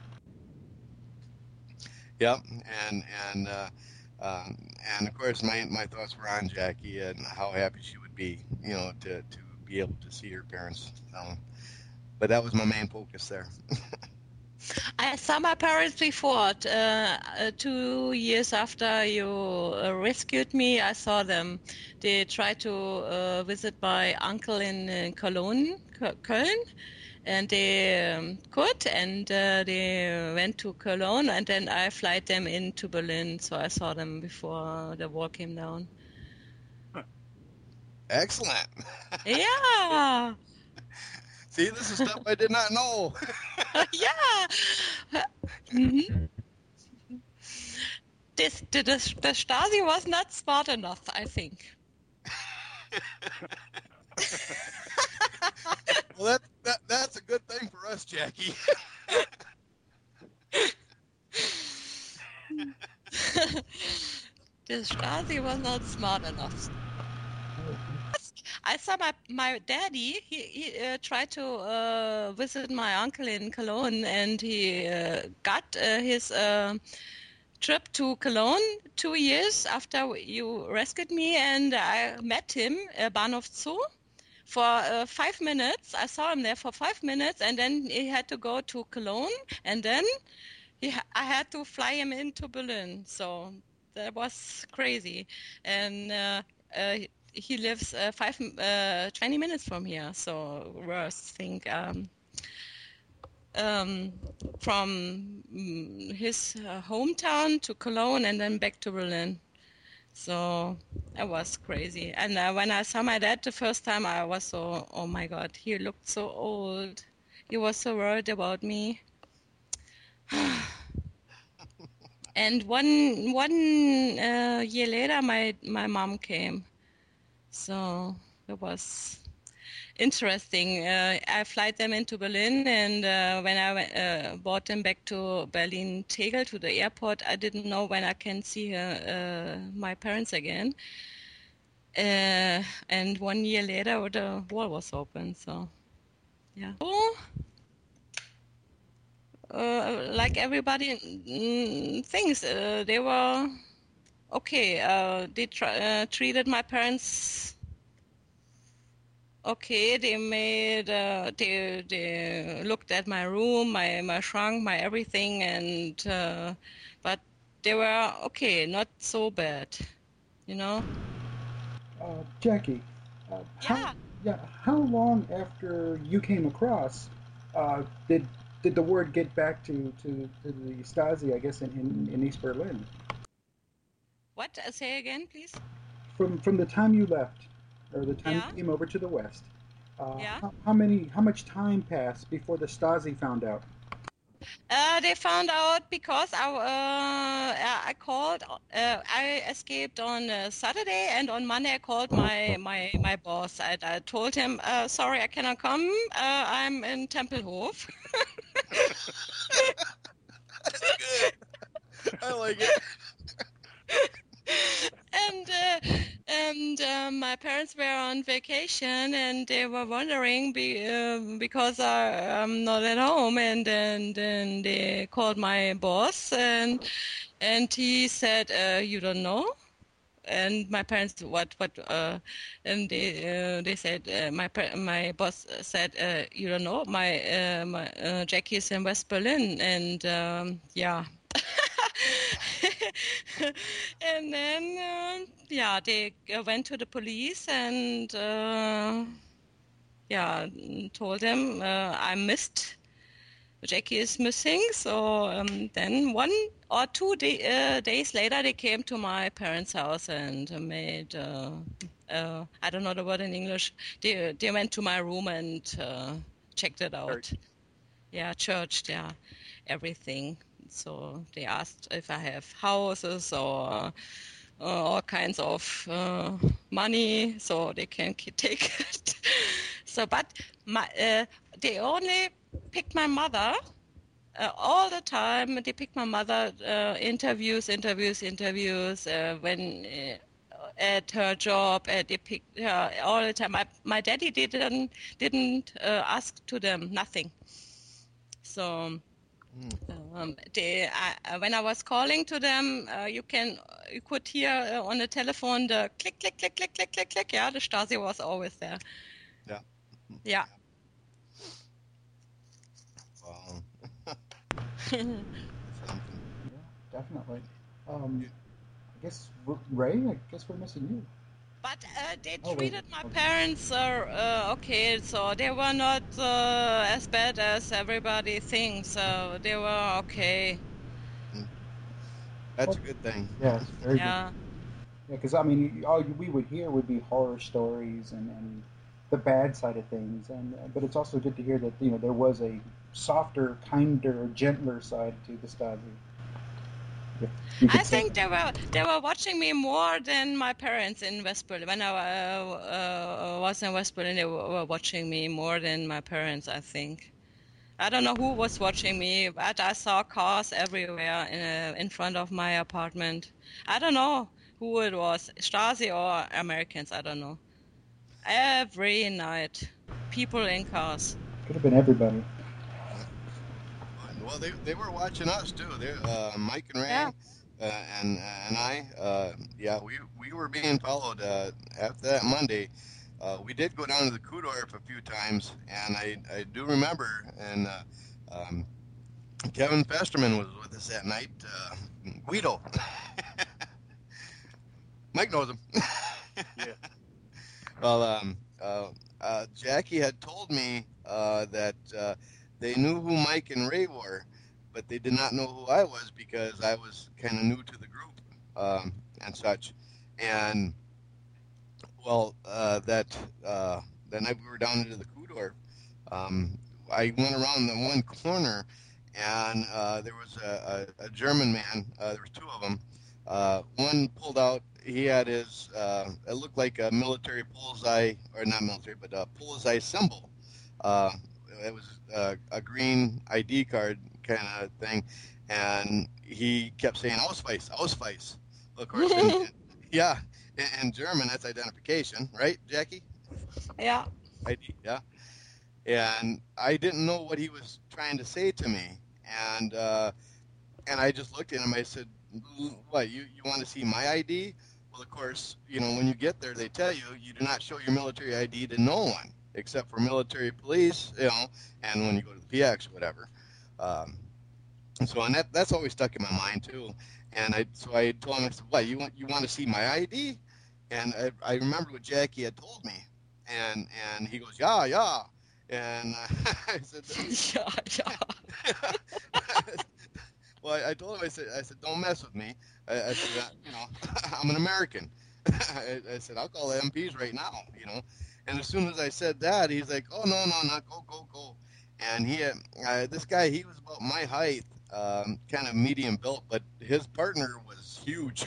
Yep, and and uh, um, and of course my my thoughts were on Jackie and how happy she would be, you know, to, to be able to see her parents. Um, but that was my main focus there. I saw my parents before. Uh, two years after you uh, rescued me, I saw them. They tried to uh, visit my uncle in, in Cologne, Köln, and they um, could, and uh, they went to Cologne, and then I flight them into Berlin. So I saw them before the wall came down. Excellent. Yeah. See, this is stuff I did not know. Yeah. Mm-hmm. this, the, the, the Stasi was not smart enough, I think. Well, that, that that's a good thing for us, Jackie. The Stasi was not smart enough. I saw my my daddy. He, he uh, tried to uh, visit my uncle in Cologne, and he uh, got uh, his uh, trip to Cologne two years after you rescued me, and I met him at Bahnhof Zoo for uh, five minutes. I saw him there for five minutes, and then he had to go to Cologne, and then he ha- I had to fly him into Berlin. So that was crazy, and uh, uh, he lives uh, five uh, twenty minutes from here. So worst thing. Um, um, from mm, his uh, hometown to Cologne and then back to Berlin. So it was crazy. And uh, when I saw my dad the first time, I was so, oh my God, he looked so old. He was so worried about me. And one one uh, year later, my my mom came. So it was interesting. Uh, I flight them into Berlin, and uh, when I uh, brought them back to Berlin Tegel to the airport, I didn't know when I can see uh, my parents again. Uh, and one year later, the wall was open. So, yeah. So, uh, like everybody mm, thinks, uh, they were okay. Uh, they tr- uh, treated my parents. Okay, they made, uh, they, they looked at my room, my, my trunk, my everything, and, uh, but they were okay, not so bad, you know? Uh, Jackie, uh, how, Yeah. yeah, how long after you came across uh, did did the word get back to, to, to the Stasi, I guess, in, in, in East Berlin? What? Uh, Say again, please. From from the time you left, or the time Yeah, you came over to the West, uh, yeah. how, how many how much time passed before the Stasi found out? Uh, they found out because I, uh, I called, uh, I escaped on uh, Saturday, and on Monday I called my, my, my boss. I, I told him, uh, sorry, I cannot come. Uh, I'm in Tempelhof. That's good. I like it. and uh, and uh, my parents were on vacation, and they were wondering be, uh, because I, I'm not at home, and then then they called my boss, and and he said, uh, you don't know. And my parents, what, what, uh, and they, uh, they said, uh, my, my boss said, uh, you don't know, my, uh, my, uh, Jackie is in West Berlin, and, um, yeah. And then, uh, yeah, they uh, went to the police and, uh, yeah, told them, uh, I missed. Jackie is missing. So um, then one or two day, uh, days later, they came to my parents' house and made, uh, uh, I don't know the word in English. They, they went to my room and uh, checked it out. Church. Yeah, churched, yeah, everything. So they asked if I have houses or uh, all kinds of uh, money, so they can k- take it. So, but my, uh, they only picked my mother uh, all the time. They picked my mother, uh, interviews, interviews, interviews. Uh, when uh, at her job, uh, they picked her all the time. My, my daddy didn't didn't uh, ask to them nothing. So. Um, they, I, when I was calling to them, uh, you can, you could hear uh, on the telephone the click, click, click, click, click, click, click. Yeah, the Stasi was always there. Yeah. Yeah. Wow. Yeah, definitely. Um, I guess R- Ray. I guess we're missing you. But uh, they Oh, wait. treated my parents uh, uh, okay, so they were not uh, as bad as everybody thinks. So they were okay. That's a good thing. Yeah, it's very good. Yeah. Yeah, because I mean, all you- we would hear would be horror stories and, and the bad side of things, and uh, but it's also good to hear that you know there was a softer, kinder, gentler side to the Stasi. You could I say- think they were they were watching me more than my parents in West Berlin. When I uh, uh, was in West Berlin, they were were watching me more than my parents, I think. I don't know who was watching me, but I saw cars everywhere in, uh, in front of my apartment. I don't know who it was, Stasi or Americans, I don't know. Every night, people in cars. Could have been everybody. Well, they, they were watching us too. They, uh, Mike and Ray, Yeah. uh, and and I, uh, yeah, we we were being followed. Uh, after that Monday, uh, we did go down to the Kudorf a few times, and I I do remember, and uh, um, Kevin Festerman was with us that night. Uh, Guido, Mike knows him. Yeah. Well, um, uh, uh, Jackie had told me uh, that uh, they knew who Mike and Ray were, but they did not know who I was because I was kind of new to the group um, and such. And well, uh, that uh, that night we were down into the Kudorf, um, I went around the one corner, and uh, there was a, a, a German man. Uh, there was two of them. Uh, one pulled out. He had his. Uh, it looked like a military bullseye, or not military, but a bullseye symbol. Uh, it was uh, a green I D card kind of thing, and he kept saying "Ausweis, Ausweis." Well, of course, in, in, yeah, in, in German that's identification, right, Jackie? Yeah. I D, yeah. And I didn't know what he was trying to say to me, and uh, and I just looked at him. I said, "What? You you want to see my I D?" Well, of course, you know, when you get there, they tell you you do not show your military I D to no one except for military police, you know, and when you go to the P X, whatever. Um, and so, and that that's always stuck in my mind too. And I so I told him, I said, "What? You want you want to see my I D?" And I, I remembered what Jackie had told me, and and he goes, "Yeah, yeah." And uh, I said, Yeah, yeah. well, I, I told him, I said, I said, don't mess with me. I, I said, uh, you know, I'm an American. I, I said, I'll call the M Ps right now, you know. And as soon as I said that, he's like, oh, no, no, no, go, go, go. And he, had, uh, this guy, he was about my height, um, kind of medium built, but his partner was huge.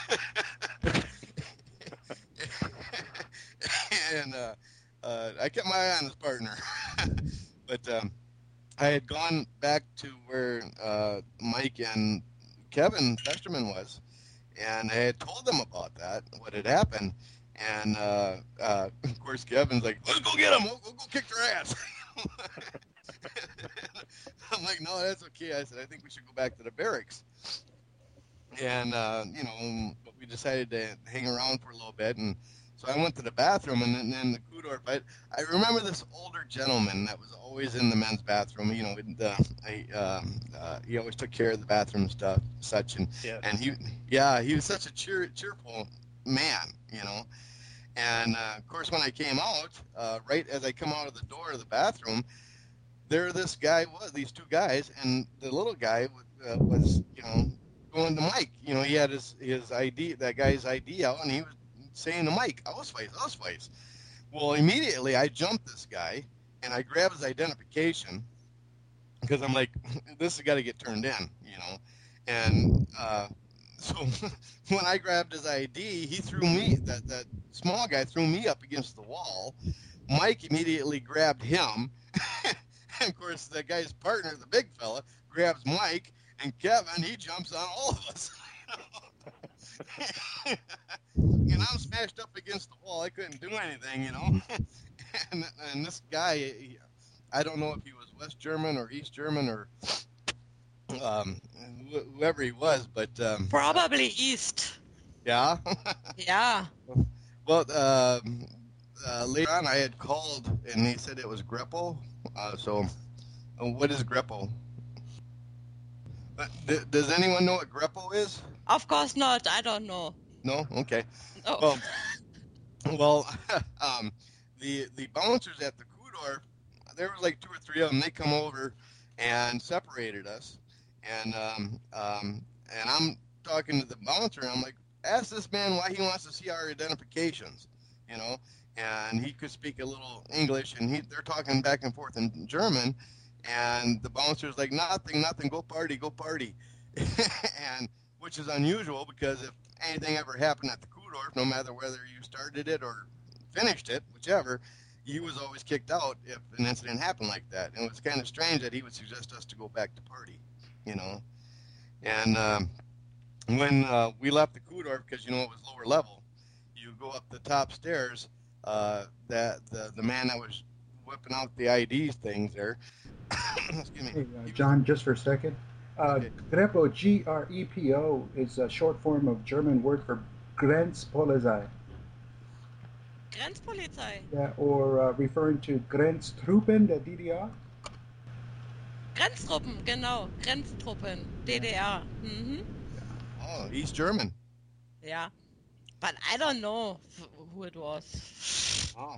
and uh, uh, I kept my eye on his partner. But um, I had gone back to where uh, Mike and Kevin Festerman was, and I had told them about that, what had happened. And uh, uh, of course, Kevin's like, "Let's go get them. We'll, we'll go kick their ass." I'm like, "No, that's okay." I said, "I think we should go back to the barracks." And uh, you know, but we decided to hang around for a little bit, and so I went to the bathroom, and then in the Kudorf, I, I remember this older gentleman that was always in the men's bathroom. You know, and, uh, I, um, uh, he always took care of the bathroom stuff, such, and Yes. and he, yeah, he was such a cheer, cheerful man, you know. And uh, of course, when I came out, uh, right as I come out of the door of the bathroom, there this guy was, these two guys, and the little guy uh, was, you know, going to Mike. You know, he had his his I D, that guy's I D out, and he was saying to Mike, "Ausweis, Ausweis." Well, immediately I jumped this guy, and I grabbed his identification, because I'm like, this has got to get turned in, you know. And uh, so when I grabbed his I D, he threw me, that, that small guy threw me up against the wall. Mike immediately grabbed him. And of course, the guy's partner, the big fella, grabs Mike, and Kevin, he jumps on all of us. And I'm smashed up against the wall. I couldn't do anything, you know. and, and this guy, he, I don't know if he was West German or East German or um, wh- whoever he was, but um, Probably East. yeah. Yeah. Well, uh, uh, later on, I had called, and he said it was Greppo. Uh, so, uh, what is Greppo? Uh, d- does anyone know what Greppo is? Of course not. I don't know. No? Okay. Oh. Well, well, um, the the bouncers at the Kudorf, there was like two or three of them. They come over and separated us, and um, um, and I'm talking to the bouncer, and I'm like, ask this man why he wants to see our identifications, you know. And he could speak a little English, and he they're talking back and forth in German, and the bouncer's like, nothing, nothing, go party, go party. And which is unusual because if anything ever happened at the Kudorf, no matter whether you started it or finished it, whichever, he was always kicked out if an incident happened like that. And it was kind of strange that he would suggest us to go back to party, you know. And um, when uh, we left the Kudorf, because, you know, it was lower level, you go up the top stairs, uh, that the, the man that was whipping out the I Ds things there, excuse me. Hey, uh, John, just for a second. Uh, Okay. Grepo, G R E P O, is a short form of German word for Grenzpolizei, Grenzpolizei. yeah, or uh, referring to Grenztruppen, der D D R. Grenztruppen, genau. Grenztruppen. D D R. Mhm. Oh, East German. Yeah. But I don't know f- who it was. Oh.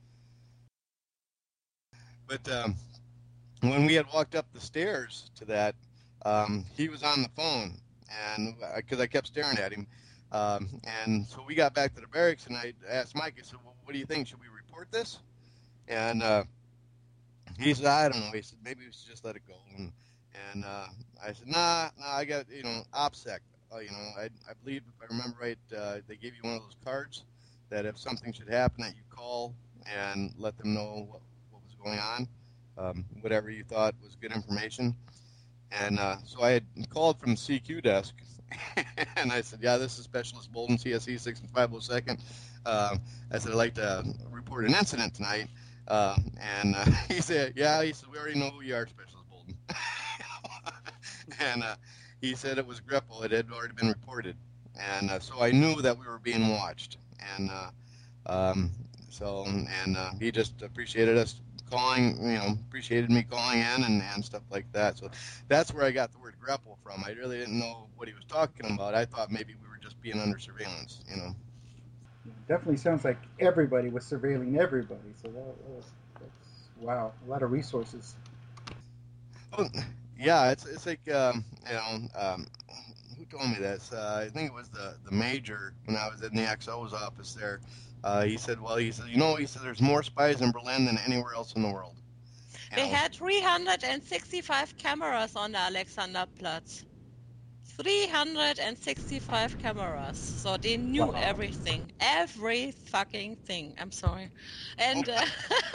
But um, when we had walked up the stairs to that, um, he was on the phone, and because I kept staring at him, um, and so we got back to the barracks, and I asked Mike, I said, well, what do you think? Should we report this? And uh, he said, I don't know. He said, maybe we should just let it go. And, and uh, I said, nah, nah, I got, you know, OPSEC. Uh, you know, I, I believe, if I remember right, uh, they gave you one of those cards that if something should happen, that you call and let them know what, what was going on, um, whatever you thought was good information. And uh, so I had called from the C Q desk, and I said, yeah, this is Specialist Bolden, C S E six five oh second. Uh, I said, I'd like to report an incident tonight. Uh, and uh, he said, yeah, he said, we already know who you are, Specialist Bolden. and uh, he said it was Grepo. It had already been reported. And uh, so I knew that we were being watched. And uh, um, so, and uh, he just appreciated us calling, you know, appreciated me calling in and, and stuff like that. So that's where I got the word Grepo from. I really didn't know what he was talking about. I thought maybe we were just being under surveillance, you know. Definitely sounds like everybody was surveilling everybody. So that, that was, that's, wow, a lot of resources. Well, yeah, it's it's like, um, you know, um, who told me this? Uh, I think it was the, the major when I was in the X O's office there. Uh, he said, well, he said, you know, he said, there's more spies in Berlin than anywhere else in the world. And They I was- had three hundred sixty-five cameras on the Alexanderplatz. three hundred sixty-five cameras. So they knew Wow. everything. Every fucking thing. I'm sorry. And uh,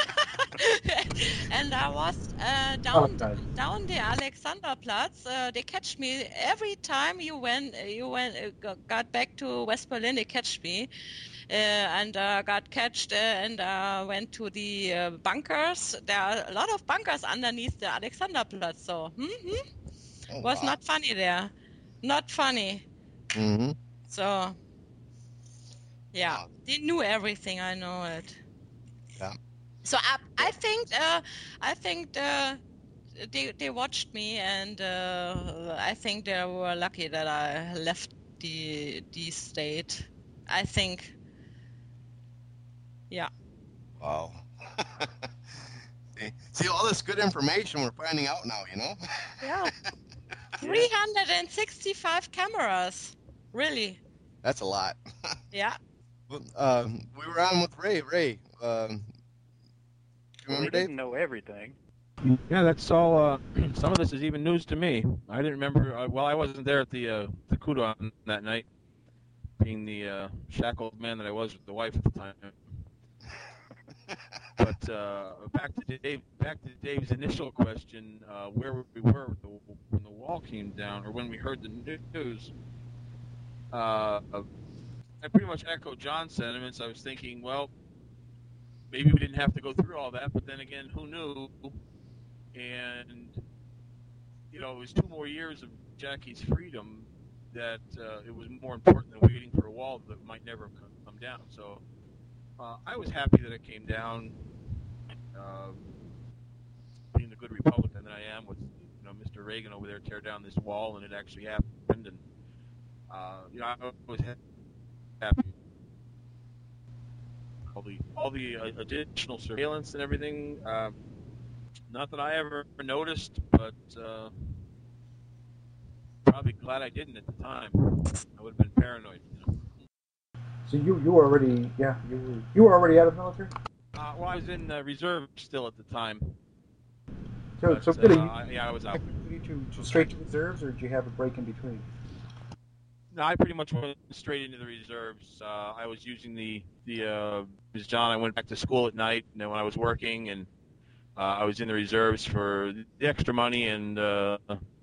and I was uh, down Apologize. down the Alexanderplatz. Uh, they catch me every time you went you went uh, go- got back to West Berlin. They catch me. Uh, and uh, got catched uh, and uh, went to the uh, bunkers. There are a lot of bunkers underneath the Alexanderplatz. So hmm oh, was wow. not funny there. Not funny. Mhm. So, yeah, Wow. they knew everything. I know it. Yeah. So I, I think, uh, I think uh, they they watched me, and uh, I think they were lucky that I left the the state. I think. Yeah. Wow. see, see, all this good information we're finding out now, you know? Yeah. three hundred sixty-five cameras. Really? That's a lot. Yeah. Well, um, we were on with Ray. Ray, um, do you Well, he remember, Dave? didn't know everything. Yeah, that's all. Uh, some of this is even news to me. I didn't remember. Uh, well, I wasn't there at the uh, the Kudo that night, being the uh, shackled man that I was with the wife at the time. But uh, back to Dave. Back to Dave's initial question, uh, where we were when the, when the wall came down, or when we heard the news. Uh, I pretty much echo John's sentiments. I was thinking, well, maybe we didn't have to go through all that, but then again, who knew? And, you know, it was two more years of Jackie's freedom that uh, it was more important than waiting for a wall that might never have come down. So uh, I was happy that it came down, uh, being the good Republican that I am, with, you know, Mister Reagan over there tear down this wall, and it actually happened. And, uh, you know, I was happy. All the, all the uh, additional surveillance and everything, uh, not that I ever noticed, but uh, probably glad I didn't at the time. I would have been paranoid. You know? So you you were already yeah you were, you were already out of the military. Uh, well, I was in uh, reserve still at the time. So But, so really, uh, you, yeah, I was out. you to, to straight to reserves, or did you have a break in between? No, I pretty much went straight into the reserves. Uh, I was using the the uh, as John. I went back to school at night, and then when I was working, and uh, I was in the reserves for the extra money and uh,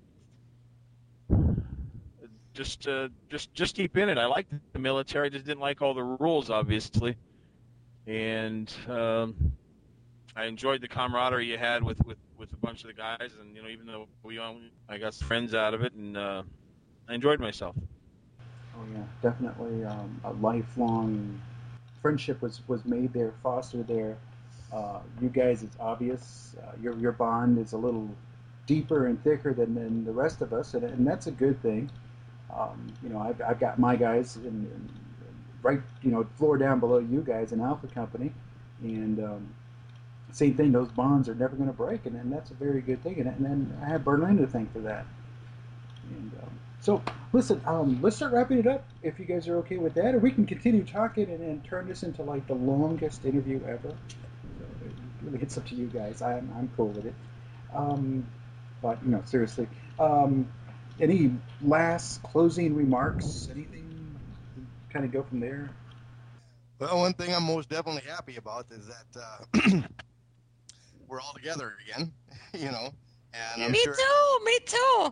just uh, just just keep in it. I liked the military, just didn't like all the rules, obviously, and um, I enjoyed the camaraderie you had with, with, with a bunch of the guys, and you know, even though we only, I got some friends out of it, and uh, I enjoyed myself. Oh yeah, definitely um, a lifelong friendship was, was made there, fostered there. Uh, you guys, it's obvious. Uh, your your bond is a little deeper and thicker than, than the rest of us, and, and that's a good thing. Um, you know, I've, I've got my guys in, in, right, you know, floor down below you guys in Alpha Company, and um, same thing. Those bonds are never going to break, and, and that's a very good thing. And, and then I have Berlin to thank for that. And um, so, listen, um, let's start wrapping it up if you guys are okay with that, or we can continue talking and, and turn this into like the longest interview ever. So it really, it's up to you guys. I'm I'm cool with it. Um, but you know, seriously, um, any last closing remarks? Anything? Kind of go from there. Well, one thing I'm most definitely happy about is that uh, we're all together again. You know, and I'm me sure. too. Me too.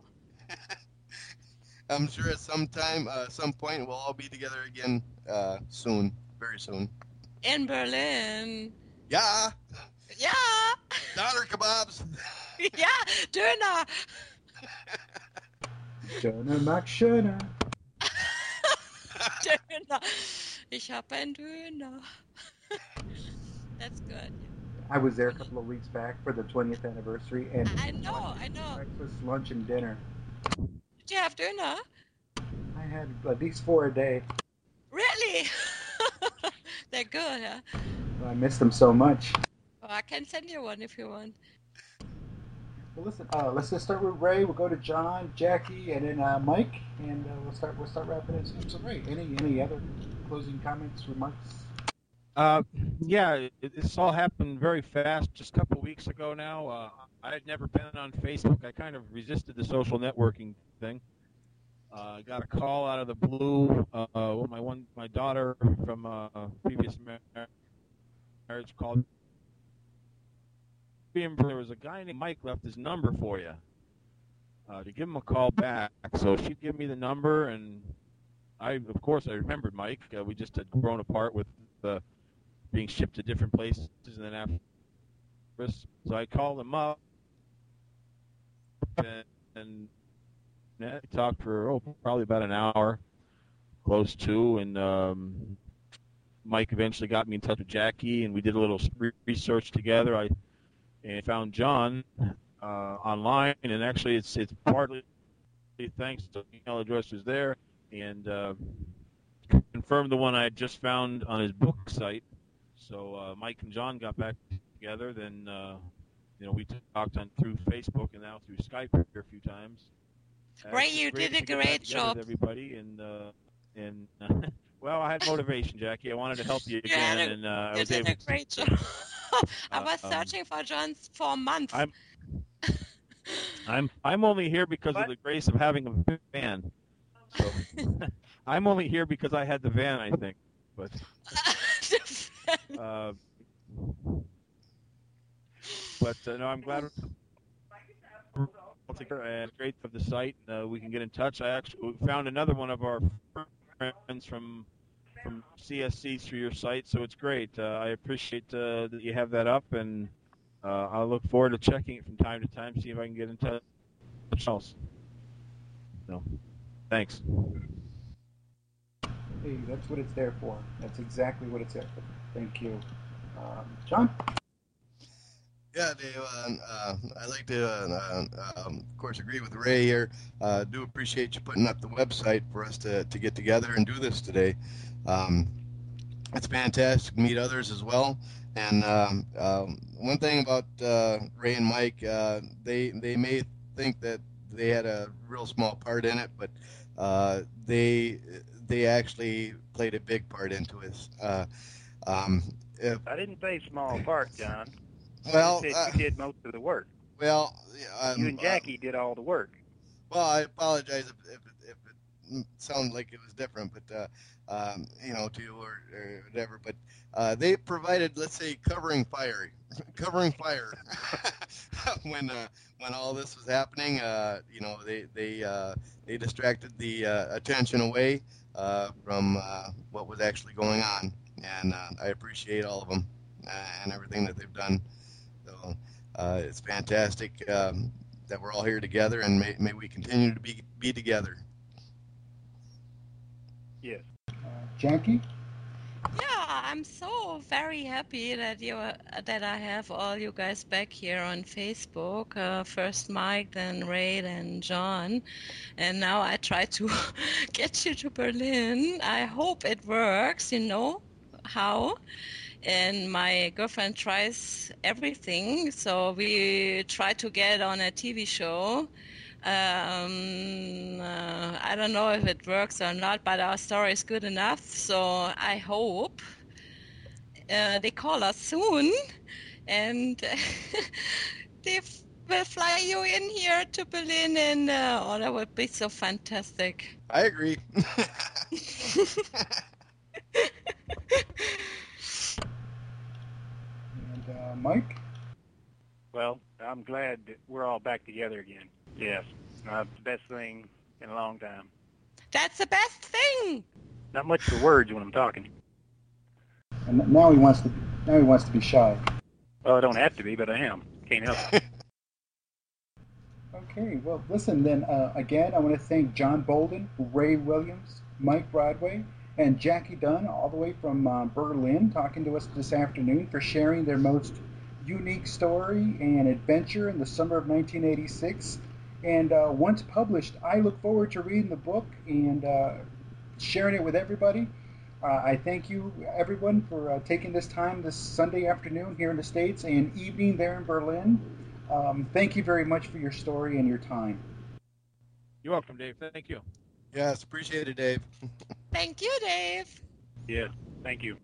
I'm sure at some time, uh, some point, we'll all be together again uh, soon, very soon. In Berlin. Yeah. Yeah. Doner kebabs. Ja, Döner. Döner mag schöner. Döner. Ich habe einen Döner. That's good. I was there a couple of weeks back for the twentieth anniversary, and I know, I know. breakfast, lunch, and dinner. Did you have Döner? I had at least four a day. Really? They're good, huh? I miss them so much. Oh, I can send you one if you want. Well, listen. Uh, let's just start with Ray. We'll go to John, Jackie, and then uh, Mike, and uh, we'll start. We'll start wrapping it. So, Ray, any any other closing comments, remarks? Uh, yeah, it, this all happened very fast. Just a couple of weeks ago now. Uh, I had never been on Facebook. I kind of resisted the social networking thing. I uh, got a call out of the blue. Uh, well, my one, my daughter from uh, previous marriage called. There was a guy named Mike left his number for you uh, to give him a call back. So she'd give me the number, and I, of course, I remembered Mike. Uh, we just had grown apart with uh, being shipped to different places, and then after, so I called him up, and, and yeah, we talked for oh, probably about an hour, close to, and um, Mike eventually got me in touch with Jackie, and we did a little research together. I and found John uh, online, and actually it's it's partly thanks to the email address was there, and uh, confirmed the one I had just found on his book site. So uh, Mike and John got back together. Then uh, you know we talked on through Facebook and now through Skype here a few times. Uh, Ray, you did a great job. With everybody, and uh, and uh, well, I had motivation, Jackie. I wanted to help you You had again, a- and uh, I You was did able a great job. I was um, searching for John for months. I'm I'm I'm only here because What? of the grace of having a van. So I'm only here because I had the van, I think. But uh, but uh, no, I'm glad. And great of the site. Uh, we can get in touch. I actually found another one of our friends from from C S C through your site, so it's great. Uh, I appreciate uh, that you have that up, and uh, I'll look forward to checking it from time to time, see if I can get in touch. Else. No, thanks. Hey, that's what it's there for. That's exactly what it's there for. Thank you, um, John. Yeah, Dave. Uh, uh, I'd like to, uh, uh, um, of course, agree with Ray here. Uh, do appreciate you putting up the website for us to, to get together and do this today. Um, it's fantastic to meet others as well. And um, um, one thing about uh, Ray and Mike, uh, they they may think that they had a real small part in it, but uh, they they actually played a big part into it. Uh, um, if, I didn't say small part, John. well, I said uh, you did most of the work. well, um, You and Jackie did all the work. Uh, well, I apologize if, if, if it sound like it was different, but uh, um, you know, to you or, or whatever. But uh, they provided, let's say, covering fire, covering fire when uh, when all this was happening. Uh, you know, they they uh, they distracted the uh, attention away uh, from uh, what was actually going on, and uh, I appreciate all of them and everything that they've done. So uh, it's fantastic um, that we're all here together, and may, may we continue to be be together. Yes. Uh, Jackie? Yeah, I'm so very happy that you that I have all you guys back here on Facebook. Uh, first Mike, then Ray, then John, and now I try to get you to Berlin. I hope it works. You know how. And my girlfriend tries everything, so we try to get on a T V show. Um, uh, I don't know if it works or not, but our story is good enough, so I hope uh, they call us soon, and they f- will fly you in here to Berlin, and uh, oh, that would be so fantastic. I agree. And uh, Mike? Well, I'm glad that we're all back together again. Yes. Uh, the best thing in a long time. That's the best thing. Not much for words when I'm talking. And now he wants to. Now he wants to be shy. Well, I don't have to be, but I am. Can't help it. Okay. Well, listen. Then uh, again, I want to thank John Bolden, Ray Williams, Mike Broadway, and Jackie Dunn, all the way from uh, Berlin, talking to us this afternoon for sharing their most unique story and adventure in the summer of nineteen eighty-six. And uh, once published, I look forward to reading the book and uh, sharing it with everybody. Uh, I thank you, everyone, for uh, taking this time this Sunday afternoon here in the States and evening there in Berlin. Um, thank you very much for your story and your time. You're welcome, Dave. Thank you. Yes, appreciate it, Dave. Thank you, Dave. Yes. Thank you.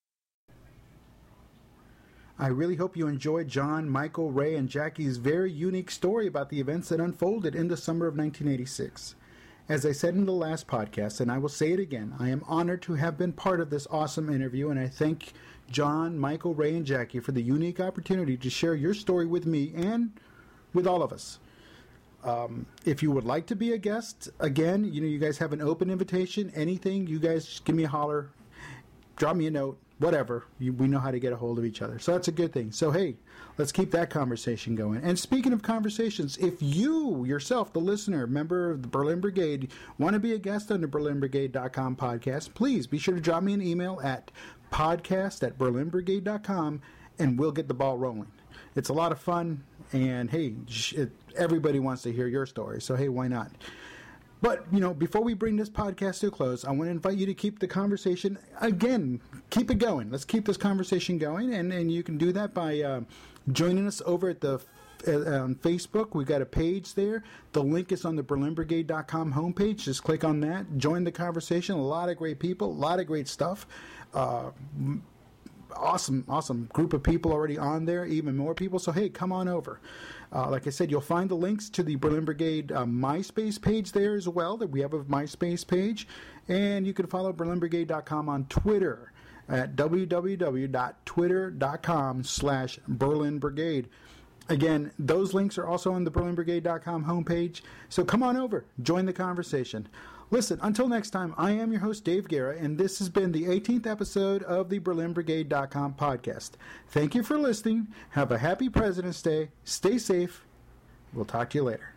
I really hope you enjoyed John, Michael, Ray, and Jackie's very unique story about the events that unfolded in the summer of nineteen eighty-six. As I said in the last podcast, and I will say it again, I am honored to have been part of this awesome interview, and I thank John, Michael, Ray, and Jackie for the unique opportunity to share your story with me and with all of us. Um, if you would like to be a guest, again, you know, you guys have an open invitation. Anything, you guys just give me a holler, drop me a note. Whatever, you, we know how to get a hold of each other. So that's a good thing. So, hey, let's keep that conversation going. And speaking of conversations, if you yourself, the listener, member of the Berlin Brigade, want to be a guest on the Berlin Brigade dot com podcast, please be sure to drop me an email at podcast at Berlin Brigade dot com, and we'll get the ball rolling. It's a lot of fun, and, hey, it, everybody wants to hear your story. So, hey, why not? But, you know, before we bring this podcast to a close, I want to invite you to keep the conversation, again, keep it going. Let's keep this conversation going, and, and you can do that by uh, joining us over at the uh, on Facebook. We've got a page there. The link is on the Berlin Brigade dot com homepage. Just click on that. Join the conversation. A lot of great people, a lot of great stuff. Uh, awesome, awesome group of people already on there, even more people. So, hey, come on over. Uh, like I said, you'll find the links to the Berlin Brigade uh, MySpace page there as well, that we have a MySpace page. And you can follow Berlin Brigade dot com on Twitter at w w w dot twitter dot com slash Berlin Brigade. Again, those links are also on the Berlin Brigade dot com homepage. So come on over, join the conversation. Listen, until next time, I am your host, Dave Guerra, and this has been the eighteenth episode of the Berlin Brigade dot com podcast. Thank you for listening. Have a happy President's Day. Stay safe. We'll talk to you later.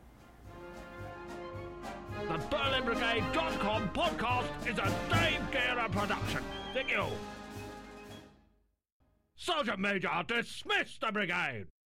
The Berlin Brigade dot com podcast is a Dave Guerra production. Thank you. Sergeant Major, dismiss the brigade.